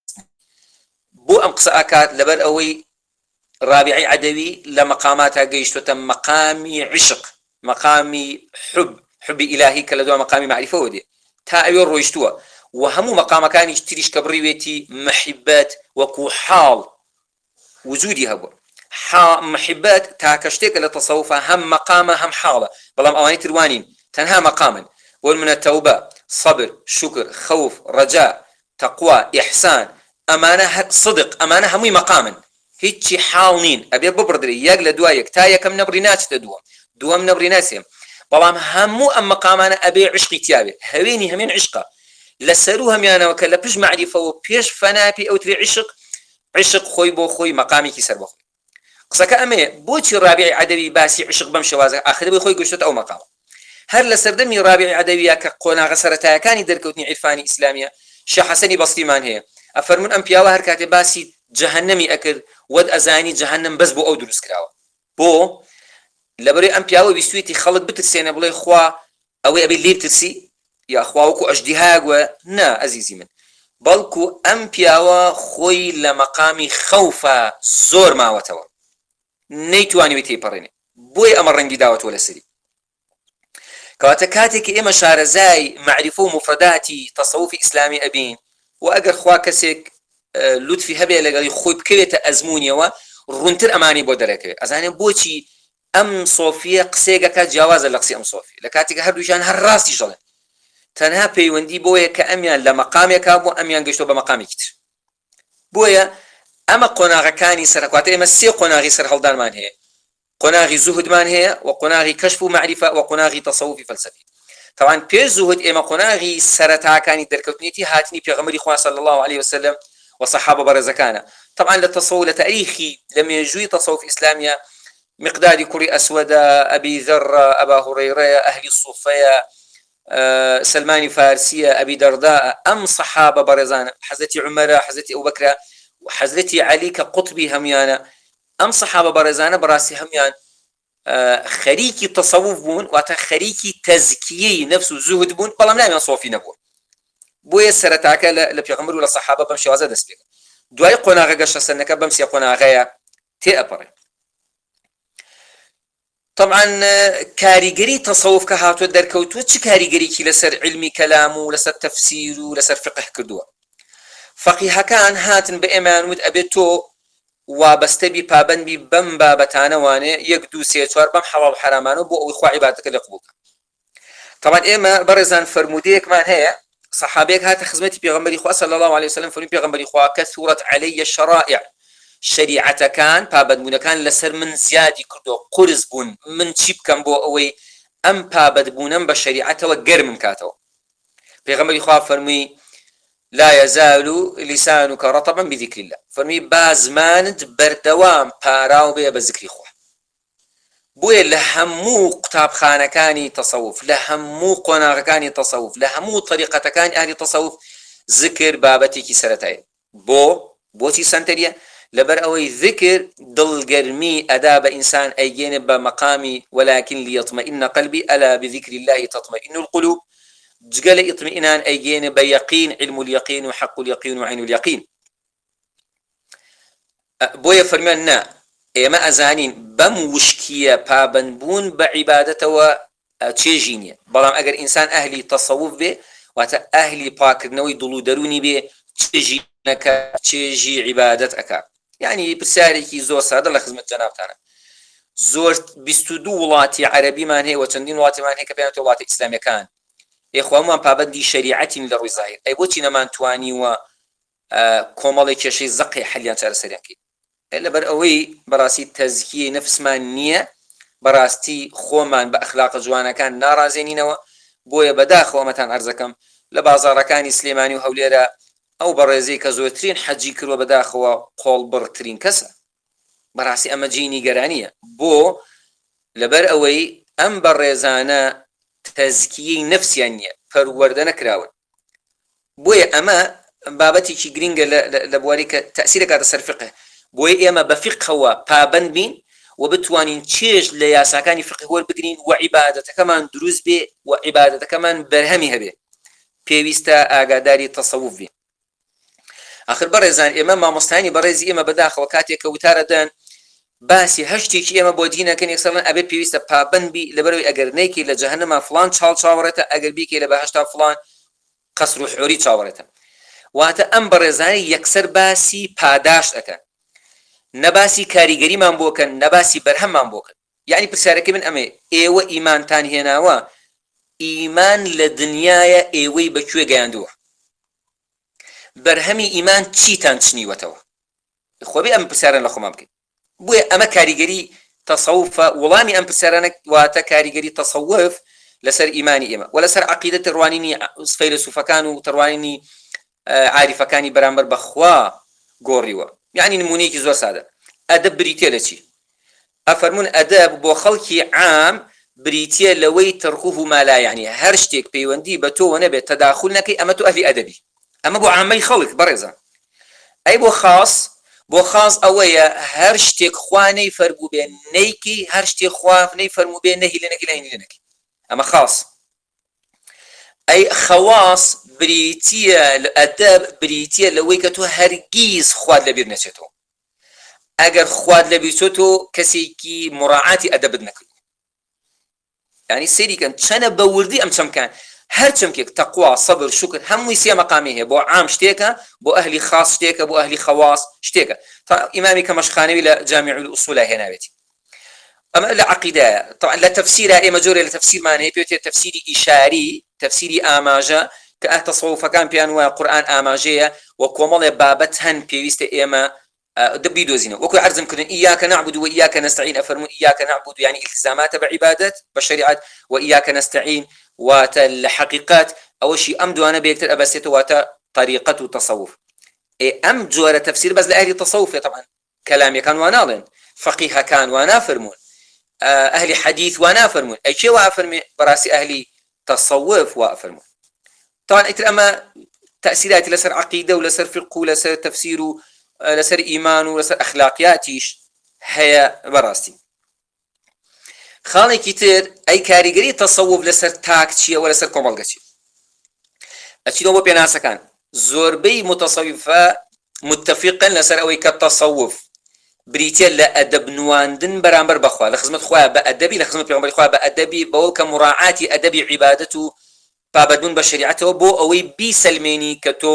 [SPEAKER 1] بۆ ئەم قسە ئاکات لەبەر ئەوەی ڕابیعی عەدەوی لە مەقاماتە گەیشتوتە مەقامی عشق، مەقامی حب ئیلاهی کە لە دوای مەقامی معریفەوە دێ تا ئەوێ ڕۆیشتووە و هەموو مەقامەکانی تریش کە بڕیوێتی محبەت وەکو حاڵ وجودی هەبووە. محبەت تاکە شتێکە لە تەسەوفە هەم مەقامە هەم حاڵە، بەڵام ئەوانەی تروانین تەنها مەقامن. بۆ منە تەوبە، سەبر، شکر، خەوف، ڕەجا، تەقوا، ئیحسان، ئەمانە صدق، ئەمانە هەمووی مەقامن، هیچی حاڵ نین. ئەبێ ببڕدرێ یەک لە دوای یەک تا یەکەم نەبڕی ناچێتە دووەم نەبڕی ناسێم، بەڵام هەموو ئەم مەقامانە ئەبێ عشقی تیاوێ، هەوێنی هەمێن عشقە لەسەر و هەمیانەوە کە لە پشت معریفەوە پێش فەناپی ئەوترێ عشق خۆی بۆ خۆی مەقامێکی سەر بەخۆی. قسەکە ئەمەیە بۆچی ڕابیعی عەدەوی باسی عشق بەم شێوازە ئاخر بۆی خۆی گەشتێتە ئەو مەقام. هەر لە سەردەمی ڕابیعی عەدەویە کە قۆناغە سەرەتایەکانی دەرکەوتنی عیرفانی ئیسلامیە شێخ حەسەنی بەستیمان هەیە، ئەفەرمون ئەم پیاوە هەر کاتێ باسی جەهەنەمی ئەکرد وەد ئەزانی جەهەنەم بەس بۆ ئەو دروست کراوە. بۆ لەبەرەوەی ئەم پیاوە ویستویەتی خەڵک بترسێنە بڵێ خوا ئەوەی ئەبێ لێ بترسی یا خوا وەکو ئەژدیها گوە، نا ئەزیزی من، بەڵکو ئەم پیاوە خۆی لە مەقامی خەوفە زۆر ماوەتەوە، نەیتوانیوێت تێپەڕێنێ، بۆی ئەمە ڕەنگی داوەتەوە لەسەری. کەواتە کاتێکی ئێمە شارەزای معریفە و مفرداتی تەسەوفی ئیسلامی ئەبین و ئەگەر خوا کەسێک لوتفی هەبێ لەگەڵی خۆی بکەوێتە ئەزمونیەوە ڕوونتر ئەمانی بۆ دەرەکەوێت. ئەزانێ بۆچی ئەم سۆفیە قسێگەکە جیاوازە لە قسەی ئەم سۆفی لە کاتێکە هەردووشان هەر ڕاستی ژەڵێن، تەنها پەیوەندی بۆیە کە ئەمیان لە مەقامێکا بۆ ئەمیان گەشتۆ بە مەقامێکی تر. بۆیە ئەمە قۆناغەکانی سەرکواتە ئێمە سێ قۆناغی سەر هەڵدانمان هەیە، قۆناغی زوهدمان هەیە و قۆناغی کەشف و معریفە و قۆناغی تەسەوفی فەلسەفی. تەوان پێش زوهد ئێمە قۆناغی سەرەتاکانی دەرکەوتنێتی هاتنی پێغەمبەری خوا صلی الله عليه وسلم و صحابە بەڕێزەکانە. طبعا لە تەسەوف لە تاریخی لە مێژووی تەسەوف ئیسلامیە مقداری کوڕی ئەسوەدە، ئەبی ذەڕە، ئەبا هوڕەیرەیە، ئەهلی سوفەیە، سلمانی فارسیە، ئەبی دەردە، ئەم صحابە بەڕێزانە، حەزرەتی عومەرە، حەزرەتی ئەبوبەکرە و حەزرەتی عەلی کە قوتبی هەمیانە، ئەم صحابە بەڕێزانە بەڕاستی هەمیان خەریکی تەسەووف بوون واتە خەریکی تەزکیەی نەفس و زوهد بوون بەڵام ناویان سۆفی نەبووە بۆیە سەرەتاکە لە پێغەمبەر و لە سەحابە بەم شێوازە دەست پێ دوای قۆناغە گەشتە سەرنەکە بەم سێ قۆناغەیە تێئەپەڕێ طبعا کاریگەری تەسەووف کە هاتووە دەرکەوتووە چ کاریگەریکی لەسەر علمی کەلام و لەسەر تەفسیر و لەسەر فقه کردووە فەقیهەکان هاتن بە ئێمەیان وت ئەبێت تۆ وابەستەبی پابەندبی بەم بابەتانەوانێ 1 2 3 4 بەم حەڵال حرامانە بۆ ئەوەی خوا عیبادەتەکە لێ قبوڵ بکات طبعا ئێمە بەڕێزان فەرمودەیەکمان هەیە صحابەیەک هاتە خزمەتی پێغەمبەری خوا صلی الله عليه وسلم فەرمی پێغەمبەری خوا کەثورت عەلەیە شەرائع شریعەتەکان پابەندبوونەکان لەسەر من زیادی کردو قورس بوون من چی بکەم بۆ ئەوەی ئەم پابەندبوونەم بە شریعەتەوە گەرمم کاتەوە پێغەمبەری خوا فەرمی لا يزال لسانك رطبا بذكر الله فرمي بازمانت بردوام پاراو بێ بە ذکری خوا بۆیە لە هەموو قوتابخانەکانی تەسەووف لە هەموو قۆناغەکانی تەسەووف لە هەموو طریقەتەکانی ئاهلی تەسەووف ذکر بابەتێکی سەرەتایە بۆچی سەنتەریە لەبەر ئەوەی ذکر دڵگەرمی ئەدا بە ئینسان ئەیگێنێ بە مەقامی ولكن ليطمئن قلبي ألا بذكر الله تطمئن القلوب جگە لە ئیطمئنان ئەیگێنێ بە یەقین علم اليقین و حق اليقین و عین اليقین بۆیە فەرمیان نا ئێمە ئەزانین بەم وشکیە پابەندبوون بە عیبادەتەوە چێژی نییە بەڵام ئەگەر ئینسان ئەهلی تەسەووف بێ واتە ئەهلی پاکردنەوەی دڵ و دەرونی بێ چێژی نەکە چێژی عیبادەت ئەکا یعنی پرسیارێکی زۆر سادە لە خزمەت جەنابتانە زۆر 22 وڵاتی عەرەبیمان هەیە و چەندین وڵاتیمان هەیە کە پێیان وڵاتی ئیسلامیەکان ئێخواممان پابەندی شریعەتین لە ڕووی زاهیر ئەی بۆچی نەمانتوانیوە کۆمەڵی کێشەی زەقی حەلیان چارەسەریان کرد لەبەر ئەوەی بەڕاستی تەزکیەی نەفسمان نییە بەڕاستی خۆمان بە ئەخلاق جوانەکان ناڕازێنینەوە بۆیە بەداخەوە ئەمەتان عەرزەکەم لە بازاڕەکانی سلێمانی و هەولێرە ئەو بەڕێزەی کە زۆرترین حەجی کردووە بەداخەوە قۆڵبڕترین کەسە بەڕاستی ئەمە جینی گەرانیە بۆ لەبەر ئەوەی ئەم بەڕێزانە تەزکیەی نەفسیان نییە پەروەردە نەکراون بۆیە ئەمە بابەتێکی گرینگە لە بواری کە تەئسیرە کاتە سەر فقه بۆیە ئێمە بە فقهەوە پابەند بین و بتوانین چێژ لە یاساکانی فقه وەربگرین و عیبادەتەکەمان دروست بێ و عیبادەتەکەمان بەرهەمی هەبێ پێویستە ئاگاداری تەسەووف بین ئاخر بەڕێزان ئێمە مامۆستانی بەڕێزی ئێمە بەداخەوە کاتێک کە وتارە دەن باسی هەشتێکی ئێمە بۆ دینەکەن یەکسەرن ئەبێ پێویستە پابەندبی لەبەرەوەی ئەگەر نەیکی لە جەهەنەما فڵان چاڵ چاوەڕێتە ئەگەر بیکێ لە بەهەشتا فڵان قەسر و حۆری چاوەڕێتە واتە ئەم بەڕێزانی یەکسەر باسی پاداش ئەکەن نەباسی کاریگەریمان بۆکەن نەباسی بەرهەممان بۆکەن یعنی پرسیارەکەی من ئەمێ ئێوە ئیمانتان هێناوە ئیمان لە دنیایە ئێوەی بەکوێ گەیاندووە بەرهەمی ئیمان چیتان چنیوەتەوە خۆبێ ئەم پرسیاران لە خۆمان بکەین بۆیە ئەمە کاریگەری تەسەووفە وەڵامی ئەم پرسیارانە واتە کاریگەری تەسەووف لەسەر ئیمانی ئێمە و لەسەر عەقیدە تڕوانینی فەیلسوفەکان و تڕوانینی عاریفەکانی بەرامبەر بەخوا گۆڕیوە یعنی نمونەیەکی زۆر سادە ئەدەب بریتێ لە چی ئەفەرمون ئەدەب بۆ خەڵکی عام بریتێ لەوەی تەرکوه ما لا یعنی هەر شتێک پەیوەندی بە تۆ نەبێت تەداخل نەکەی ئەمە تۆ ئەهلی ئەدەبی ئەمە بۆ عامەی خەڵک بەڕێزان ئەی بۆ خاص ئەوەیە هەر شتێک خوا نەیفەرموو بێ نەیکی هەر شتێک خوا نەیفەرموو بێ نەهی لە نەکی لە هێنی لە نەکی ئەمە خاص ئەی خەواس بریتیە ئەدەب بریتیە لەوەی کە تۆ هەرگیز خواد لەبیر نەچێتەوە ئەگەر خواد لەبیر چۆتۆ کەسێکی مڕاعاتی ئەدەبت نەکرد یعنی سەیریکەن چەنە بە وردی ئەم چەمکان هەر چەمکێک تەقوا سەبر شکر هەمووی سێ مەقامی هەیە بۆ عام شتێکە بۆ ئەهلی خاص شتێکە بۆ ئەهلی خەواس شتێکە تا ئیمامی کەمەشخانەوی لە جامیع الأصول هێناوێتی ئەمە لە عەقیدەیە طبعا لە تەفسیرە ئێمە جۆرێ لە تەفسیرمان هەیە پێوتێت تەفسیری ئیشاری تەفسیری ئاماژە کە تەسەووفەکان پێیان وایە قورئان ئاماژەیە و کۆمەڵێ بابەت هەن پێویستە ئێمە بیدۆزینەوە وەکو عەرزم کردن ئیاکە نەعبود و ئیاکە نەستەعین ئەفەرمون ئیاکە نەعبود یعنی التزاماتە بە عیبادەت بە شەریعەت و ئیاکە نەستەعین واتە لە حەقیقەت ئەوەشی ئەم دوانە بەیەکتر ئەبەستێتەوە واتە طریقەت و تەسەووف ئەم جۆرە تەفسیر بەس لە ئەهلی تەسەووفێ طبعا کەلامیەکان وا ناڵێن فەقیهەکان وا نافەرمون ئەهلی حەدیث وا نافەرمون ئەی کێ وا ئەفەرمێ بەڕاستی ئەهلی تەسەووف وا ئەفەرمون طبعا ئیتر ئەمە تەئسیراتی لەسەر عەقیدە و لەسەر فقه و لەسەر تەفسیر و لەسەر ئیمان و لەسەر ئەخلاقیاتیش هەیە بەڕاستی خاڵێکی تر ئەی کاریگەری تەسەووف لەسەر تاک چییە و لەسەر کۆمەڵگە چییە ئەچینەوە بۆ پێناسەکان زۆربەی متەسەویفە متفقن لەسەر ئەوەی کە تەسەووف بریتە لە ئەدەب نواندن بەرامبەر بەخوا لە خزمەت خوا بە ئەدەبی لە خزمەت پێغەمبەری خوا بە ئەدەبی بەوە کە مراعاتی ئەدەبی عیبادەت و پابەتبوون بە شریعەتەوە بۆ ئەوەی بیسەلمێنی کە تۆ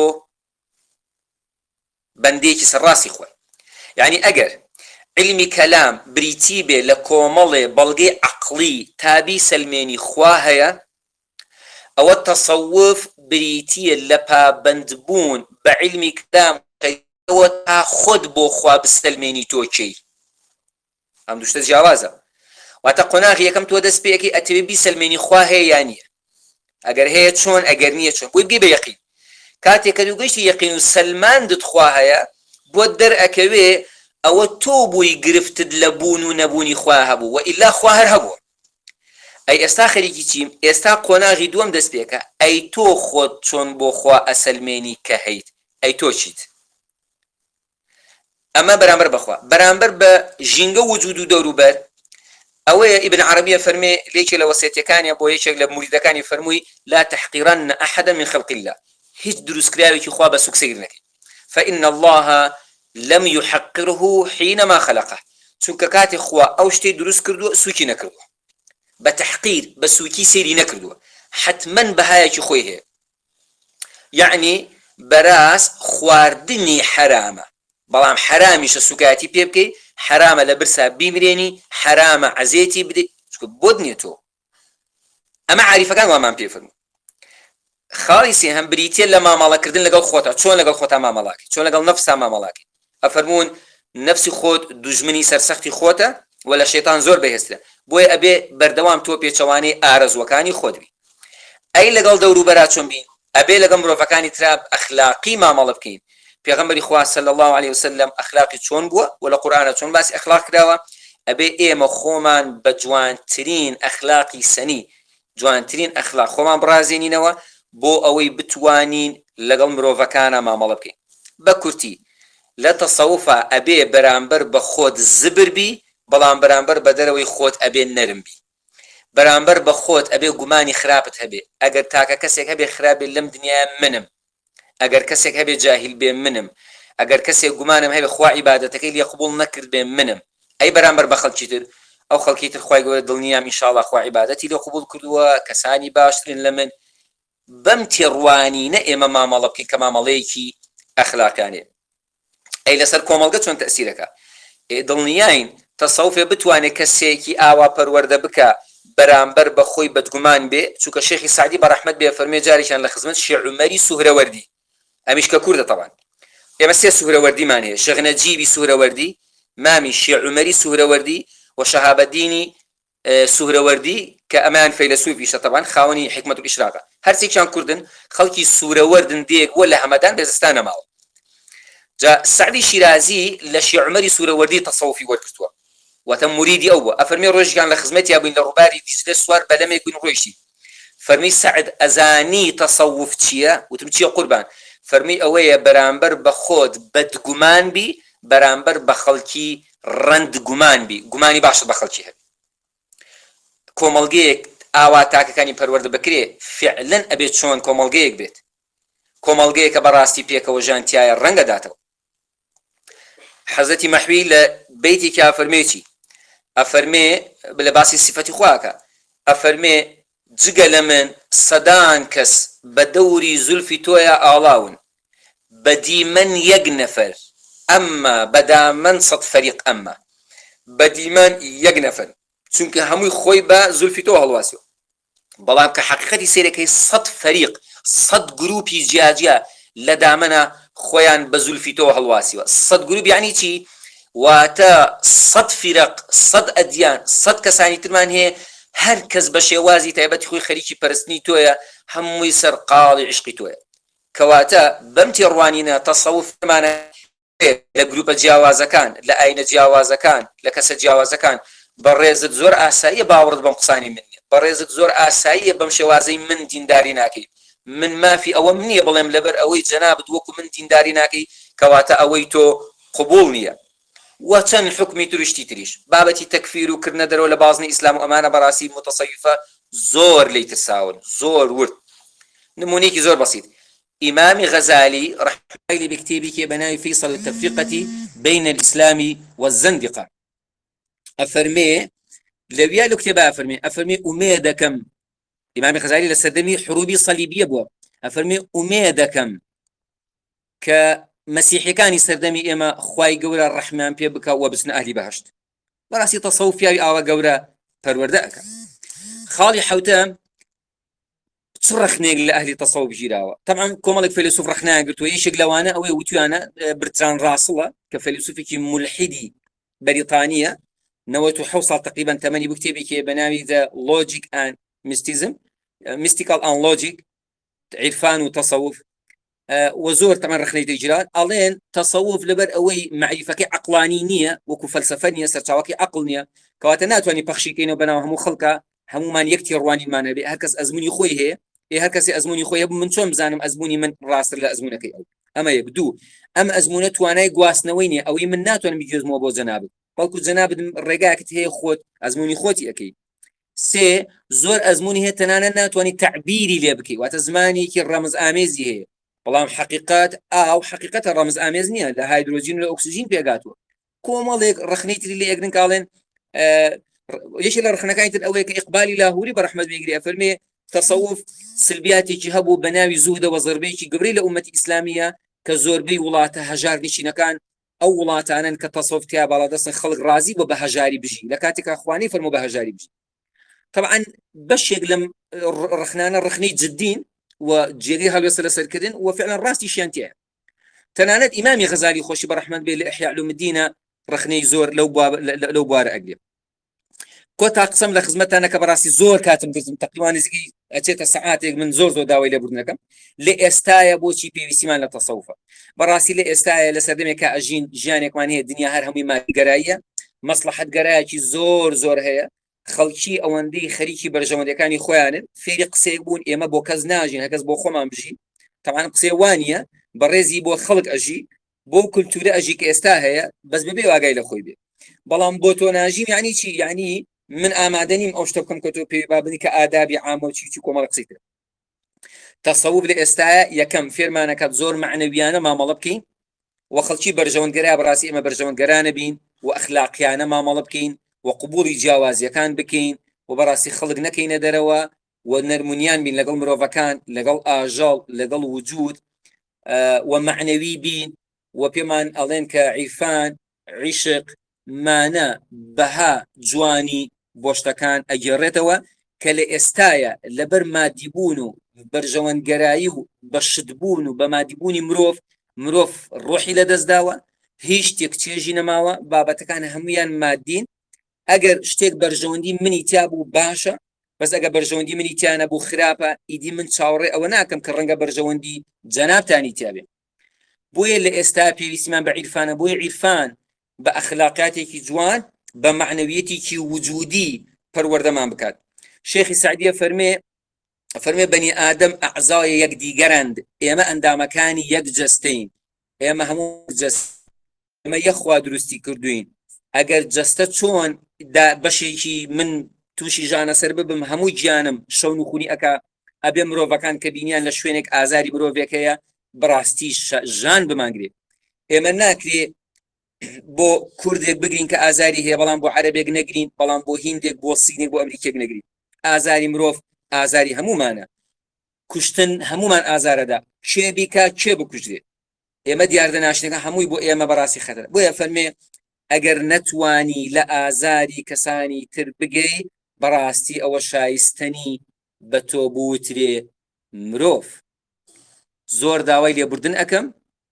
[SPEAKER 1] بەندەیەکی سەرڕاستی خوای یعنی ئەگەر علمی کەلام بریتی بێ لە کۆمەڵێ بەڵگەی عەقڵی تا بیسەلمێنی خوا هەیە ئەوە تەسەووف بریتیە لە پابەندبوون بە علمی کەلام ئەوە تا خۆت بۆ خوا بسەلمێنی تۆ کەی ئەم دوو شتە جیاوازە واتە قۆناغی یەکەم تۆ دەست پێیەکەی ئەتەوێ بیسەلمێنی خوا هەیە یان نییە ئەگەر هەیە چۆن ئەگەر نییە چۆن بۆی بگەی بە یەقین کاتێک کە دوو گەیشتی یەقین و سەلماندت خوا هەیە بۆ دەرئەکەوێ ئەوە تۆ بووی گرفتت لە بوون و نەبوونی خوا هەبوو و ئیلا خوا هەر هەبووە ئەی ئێستا خەریکی چیم ئێستا قۆناغی دووەم دەست پێکە ئەی تۆ خۆت چۆن بۆ خوا ئەسەلمێنی کە هەیت ئەی تۆ چیت ئەمە بەرامبەر بەخوا بەرامبەر بە ژینگە وجود و دەوروبەر ئەوەیە ئیبن عەرەبیە فەرمێ لێکێ لە وەسیەتیەکانیە بۆ یەکێک لە موریدەکانی فەرمووی لا تحقیرن ئەحەدا من خەلق الله هیچ دروستکراوێکی خوا بە سوکسەگیر نەکەی فإن الله لم يحقره حينما خلقه چونکە کاتی خوا ئەو شتێ دروست کردووە سوکی نەکردووە بە تحقیر بە سوکی سێری نەکردووە حتمەن بەهایەکی خۆی هەیە یعنی بەراست خواردنی حرامە بەڵام حرامیشە سوکاتی پێ بکەی حرامە لە برسا بیمرێنی حرامە عەزێتی بدەیت بۆت نییە تۆ ئەمە عاریفەکان وامان پێ فەرموو خاڵی سێهەم بریتە لە مامەڵەکردن لەگەڵ خۆتە چۆن لەگەڵ خۆتا مامەڵاکەی چۆن لەگەڵ نەفسا مامەڵاکەی ئەفەرموون نەفسی خۆت دوژمنی سەرسەختی خۆتە و لە شەیتان زۆر بەهێزترە بۆیە ئەبێ بەردەوام تۆ پێچەوانەی ئارەزوەکانی خۆت بی ئەی لەگەڵ دەوروبەرا چۆن بین ئەبێ لەگەڵ مرۆڤەکانی ترا ئەخلاقی مامەڵە بکەین پێغەمبەری خوا صلی الله علیه وسلم ئەخلاقی چۆن بووە و لە قورئانە چۆن باسی ئەخلاق کراوە ئەبێ ئێمە خۆمان بە جوانترین ئەخلاقی سەنی جوانترین ئەخلاق خۆمان بڕازێنینەوە بۆ ئەوەی بتوانین لەگەڵ مرۆڤەکانە مامەڵە بکەین بە کورتی لە تەسەووفە ئەبێ بەرامبەر بە خۆت زبر بی بەڵام بەرامبەر بە دەرەوەی خۆت ئەبێ نەرم بی بەرامبەر بە خۆت ئەبێ گومانی خراپت هەبێ ئەگەر تاکە کەسێک هەبێ خراپێ لەم دنیای منم ئەگەر کەسێک هەبێ جاهیل بێ منم ئەگەر کەسێک گومانم هەبێ خوا عیبادەتەکەی لێ قبوڵ نەکرد بێ منم ئەی بەرامبەر بە خەڵکی تر ئەو خەڵکی تر خوای گەورە دڵنیام ئینشاءڵڵا خوا عیبادەتی لێ قبوڵ کردووە کەسانی باشترن لە من بەم تێڕوانینە ئێمە مامەڵە بکەین کە مامەڵەیەکی ئەخلاقانێ ئەی لەسەر کۆمەڵگە چۆن تەسیرەکە دڵنیاین تەسەووفێ بتوانێت کەسێکی ئاوا پەروەردە بکە بەرامبەر بە خۆی بەدگومان بێ چونکە شێخی سعدی بەڕەحمەت بێ فەرمێ جارێکیان لە خزمەت شێخ عومەری سوهرەوەردی ئەمیش کە کوردە تەبان ئێمە سێ سوهرەوەردیمان هەیە شێخ نەجیبی سوهرەوەردی مامی شێخ عومەری سوهرەوەردی و شەهابەدینی سوهرەوەردی کە ئەمان فەیلسوفیشە تەبان خاوەنی حکمەت و ئیشراقە هەرچێکیان کوردن خەڵکی سوورەوەردن دێک وە لە هەمەدان بێزستانە ماوە جا سعدی شیرازی لە شێخ عومەری سوورەوەردی تەسەووفی وەرگرتووە واتە موریدی ئەو بووە ئەفەرمێ ڕۆژێکیان لە خزمەتیا بووین لە ڕووباری دیجلە سوار بەلەمێک بووین ڕۆیشتی فەرمی سعد ئەزانی تەسەووف چییە وتم چییە قوربان فەرمی ئەوەیە بەرامبەر بە خۆت بەدگومان بی بەرامبەر بە خەڵکی ڕەند گومان بی گومانی باشت بە خەڵکی هەبی کۆمەڵگەیەک ئاوا تاکەکانی پەروەردە بکرێ فعلەن ئەبێت چۆن کۆمەڵگەیەک بێت کۆمەڵگەیەکە بەڕاستی پێکەوە ژانتیایە ڕەنگە داتەوە حەزەتی مەحوی لە بەیتێکی ئەفەرمێکی ئەفەرمێ لە باسی سیفەتی خواکە ئەفەرمێ جگە لە من سەدان کەس بە دەوری زولفی تۆیە ئاڵاون بەدیمەن یەک نەفەر ئەمما بەدامەن سەد فەریق ئەمما بەدیمەن یەک نەفەر چونکە هەمووی خۆی بە زولفی تۆ هەڵواسیوە بەڵام کە حەقیقەتی سێرەکەی سەد فەریق سەد گروپی جیاجیا لە دامەنە خۆیان بە زولفی تۆ هەڵواسیوە سەد گروپ یعنی چی واتە سەد فیرق سەد ئەدیان سەد کەسانی ترمان هەیە هەر کەس بە شێوازی تایبەتی خۆی خەریکی پەرستنی تۆیە هەمووی سەر قاڵی عشقی تۆیە کەواتە بەم تێڕوانینە تەسەووفمانە لە گروپە جیاوازەکان لە ئاینە جیاوازەکان لە کەسە جیاوازەکان بەڕێزت زۆر ئاساییە باوەڕت بەم قسانی من نیە بەڕێزت زۆر ئاساییە بەم شێوازەی من دینداری ناکەی من مافی ئەوەم نییە بڵێم لەبەر ئەوەی جەنابت وەکو من دینداری ناکەی کەواتە ئەوەی تۆ قبوڵ نییە وچەند حکمی تریشتی تریش بابەتی تەکفیر و کردنە دەرەوە لە بازنی ئیسلام و ئەمانە بەڕاستی متەسەویفە زۆر لێی ترساون زۆر ورد. نمونەیەکی زۆر بەسیط ئیمامی غەزالی ڕەحمەتوڵڵاهی عەلەیهی بکتێبێکی بەناوی فیصل التەفریقەتی بین الإسلام والزندقة ئەفەرمێ لەویا لە کتێبا ئەفەرمێ ئومێ دەکەم ئیمامی غەزالی لە سەردەمی حروبی سەلیبیە بووە ئەفەرمێ ئومێ دەکەم کە مەسیحیەکانی سەردەمی ئێمە خوای گەورە ڕەحمان پێ بکە و بچنە ئەهلی بەهەشت. بەڕاستی تەسەووف پیاوی ئاوا گەورە پەروەردە ئەکە. خاڵی حەوتە چ ڕەخنێک لە ئەهلی تەسەووف ژیراوە. طبعا کۆمەڵێک فەیلسوف ڕەخنەیان گرتووە. یەکێک لەوانە ئەوەی وتویانە برتراند راسڵە کە فەیلسوفێکی مولحیدی بەریتانیە 97 ساڵ تقریبا تەمەنی بوو کتێبێکی بەناوی The Logic and Mysticism Mystical and Logic عرفان و تەسەووف وزۆر تەمان ڕخنەی دەیجرات ئەڵێن تەسەووف لەبەر ئەوەی معریفەکەی عەقلانی نییە وەکو فەلسەفە نییە سەرچاوەکەی عەقڵ نییە کەواتە ناتوانانی پەخشیکەینەوە بەناو هەموو خەڵکە هەمومان یەک تێڕوانیمانە بێ هەرکەس ئەزمموی خۆی هەیە هەر کەسی ئەزمموی خۆی هەبوو من چۆن بزانم ئەزمموی من ڕاستتر لە ئەزمونەکەی ئەو ئەمە یەک دوو ئەم ئەزمونە توانای گواستنەوەی نیە ئەوەی من ناتوانم بگوێزمەوە بۆ جەنابت بەڵکو جەنابت ڕێگاکت هەیە خۆت ئەزمموی خۆتی ئەەکەی سێ زۆر ئەزمموی هەیە تەنانە ناتوانانی تعبیری لێ بکەی واتە زمانێکی ڕەمز ئامێزی هەیە بەڵام حقیقت ئاو حقیقەتە ڕەمز ئامێز نییە لە هایدرۆژین لە ئۆکسسیژین پێگاتوە کۆمەڵێک ڕخنەی تری لە یەکن کاڵێن یەکی لە ڕخنەکانی تر ئەوەیە کە ئیقبالی لاهوری بە ڕەحمەت بێگری ئەفەرمێ تەسەووف سلبیاتێکی هەبوو بە ناوی زوهدە و زەربەیەکی گەورەی لە ئومەتی ئیسلامیە کە زۆربەی وڵاتە هەژار نشینەکان ئەو وڵاتانن کە تەسەووف تیا باڵادەستن خەڵک ڕازی بۆ بە هەژاری بژی لە کاتێکا خوانی فەرموو بە هەژاری بژی. طبعا بەشێک لەم ڕخنانە ڕخنەی جدین و جێگەی هەڵوێستە لەسەرکردن و فعلا ڕاستی شیان تایە. تەنانەت ئیمامی غەزالی خۆشی بە ڕەحمەت بێ لە ئیحیا علومدینە ڕخنەی زۆر لەو بوارە ئەگرێ. کۆتا قسەم لە خزمەتانە کە بەڕاستی زۆر کاتم گرتم تقریبا نزیکی ئەچێتە سەعاتێک من زۆر داوای لێبوردنەکەم لە ئێستایە بۆچی پێویستیمان لە تەسەووفە بەڕاستی لە ئێستایە لە سەردەمێکە ئەژین ژیانێکمان هەیە دنیا هەر هەمووی مادیگەراییە مەسلحەتگەرایەکی زۆر هەیە خەڵکی ئەوەندەی خەریکی بەرژەوەندەکانی خۆیانن فێری قسەیەک بوون ئێمە بۆ کەس ناژین هەکەس بۆ خۆمان بژین تەمان قسەی وانە بەڕێزی بۆ خەڵک ئەژی بۆ کولتورە ئەژی کە ئێستا هەیە بەس بەبێ واگای لە خۆی بێ بەڵام بۆ تۆ ناژیم یعنی چی یعنی من ئامادە نیم ئەو شتە بکەم کە تۆ پێی بابنی کە ئادابی عامە و چی کۆمەڵ قسەی تر. تەسەووف لە ئێستایە یەکەم فێرمانەکەت زۆر معنەویانە مامەڵە بکەین و خەڵکی بەرژەوەندگەرای بەڕاستی ئێمە بەرژەوەندگەرانە بین و ئەخلاقیانە مامەڵە بکەین و قبوڵی جیاوازیەکان بکەین و بەڕاستی خەڵک نەکەینە دەرەوە و نەرمونیان بین لەگەڵ مرۆڤەکان لەگەڵ ئاژەڵ لەگەڵ وجود و معنەوی بین و پێمان ئەڵێن کە عیرفان عیشق مانە بەها جوانی بۆ شتەکان ئەگێڕێتەوە کە لە ئێستایە لەبەر مادیبوون و بەرژەوەندگەرایی و بەشتبوون و بە مادیبوونی مرۆڤ ڕۆحی لەدەستداوە هیچ شتێک چێژی نەماوە بابەتەکان هەمویان مادین ئەگەر شتێک بەرژەوەندی منی تیا بوو باشە بەس ئەگە بەرژەوەندی منی تیانە بوو خراپە ئیدی من چاوەڕێ ئەوە ناکەم کە ڕەنگە بەرژەوەندی جەنابتانی تیابێ بۆیە لە ئێستا پێویستیمان بە عیرفانە بۆیە عیرفان بە ئەخلاقاتێکی جوان بە معنەویەتێکی وجودی پەروەردەمان بکات. شێخی سعدیە فەرمێ بەنی ئادەم ئەعزای یەکدیگەرند ئێمە ئەندامەکانی یەک جەستەین ئێمە هەموو جەست ئێمە یەخوا دروستی کردوین ئەگەر جەستە چۆن بەشێکی من تووشی ژانە سەر ببم هەموو گیانم شەون و خونی ئەکا ئەبێ مرۆڤەکان کە بینیان لە شوێنێک ئازاری مرۆڤێکەیە بڕاستی ژان بمانگرێت ئێمە ناکرێ بۆ کوردێک بگرین کە ئازاری هەیە بەڵام بۆ عەرەبێک نەگرین بەڵام بۆ هیندێک بۆ سینێک بۆ ئەمریکێک نەگرین ئازاری مرۆڤ ئازاری هەمومانە کوشتن هەمومان ئازارەدا کێ بیکە کێ بکوژێت ئێمە دیاردە ناشنەکە هەمووی بۆ ئێمە بەڕاستی خەتەر بۆیە فەرمێ ئەگەر نەتوانی لە ئازاری کەسانی تر بگەی بەڕاستی ئەوە شایستنی بە تۆ بوترێ مرۆڤ. زۆر داوای لێبوردن ئەەکەم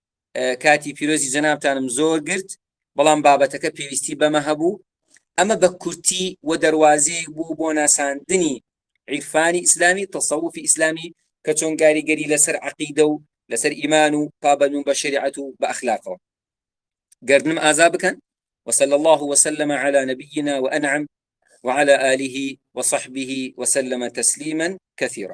[SPEAKER 1] کاتی پیرۆزی جەنابتانم زۆر گرت بەڵام بابەتەکە پێویستی بەمە هەبوو ئەمە بە کورتی و دەواازەیەک بوو بۆ ناساندنی عیرفانی ئیسلامی تەسەووفی ئیسلامی کە چۆن کاریگەری لەسەر عەقیدە و لەسەر ئیمان و پابەنون بە شەریعەت و بە ئەخلاقەوە گەردنم ئازا بکەن. وصلى الله وسلم على نبينا وأنعم وعلى آله وصحبه وسلم تسليما كثيرا.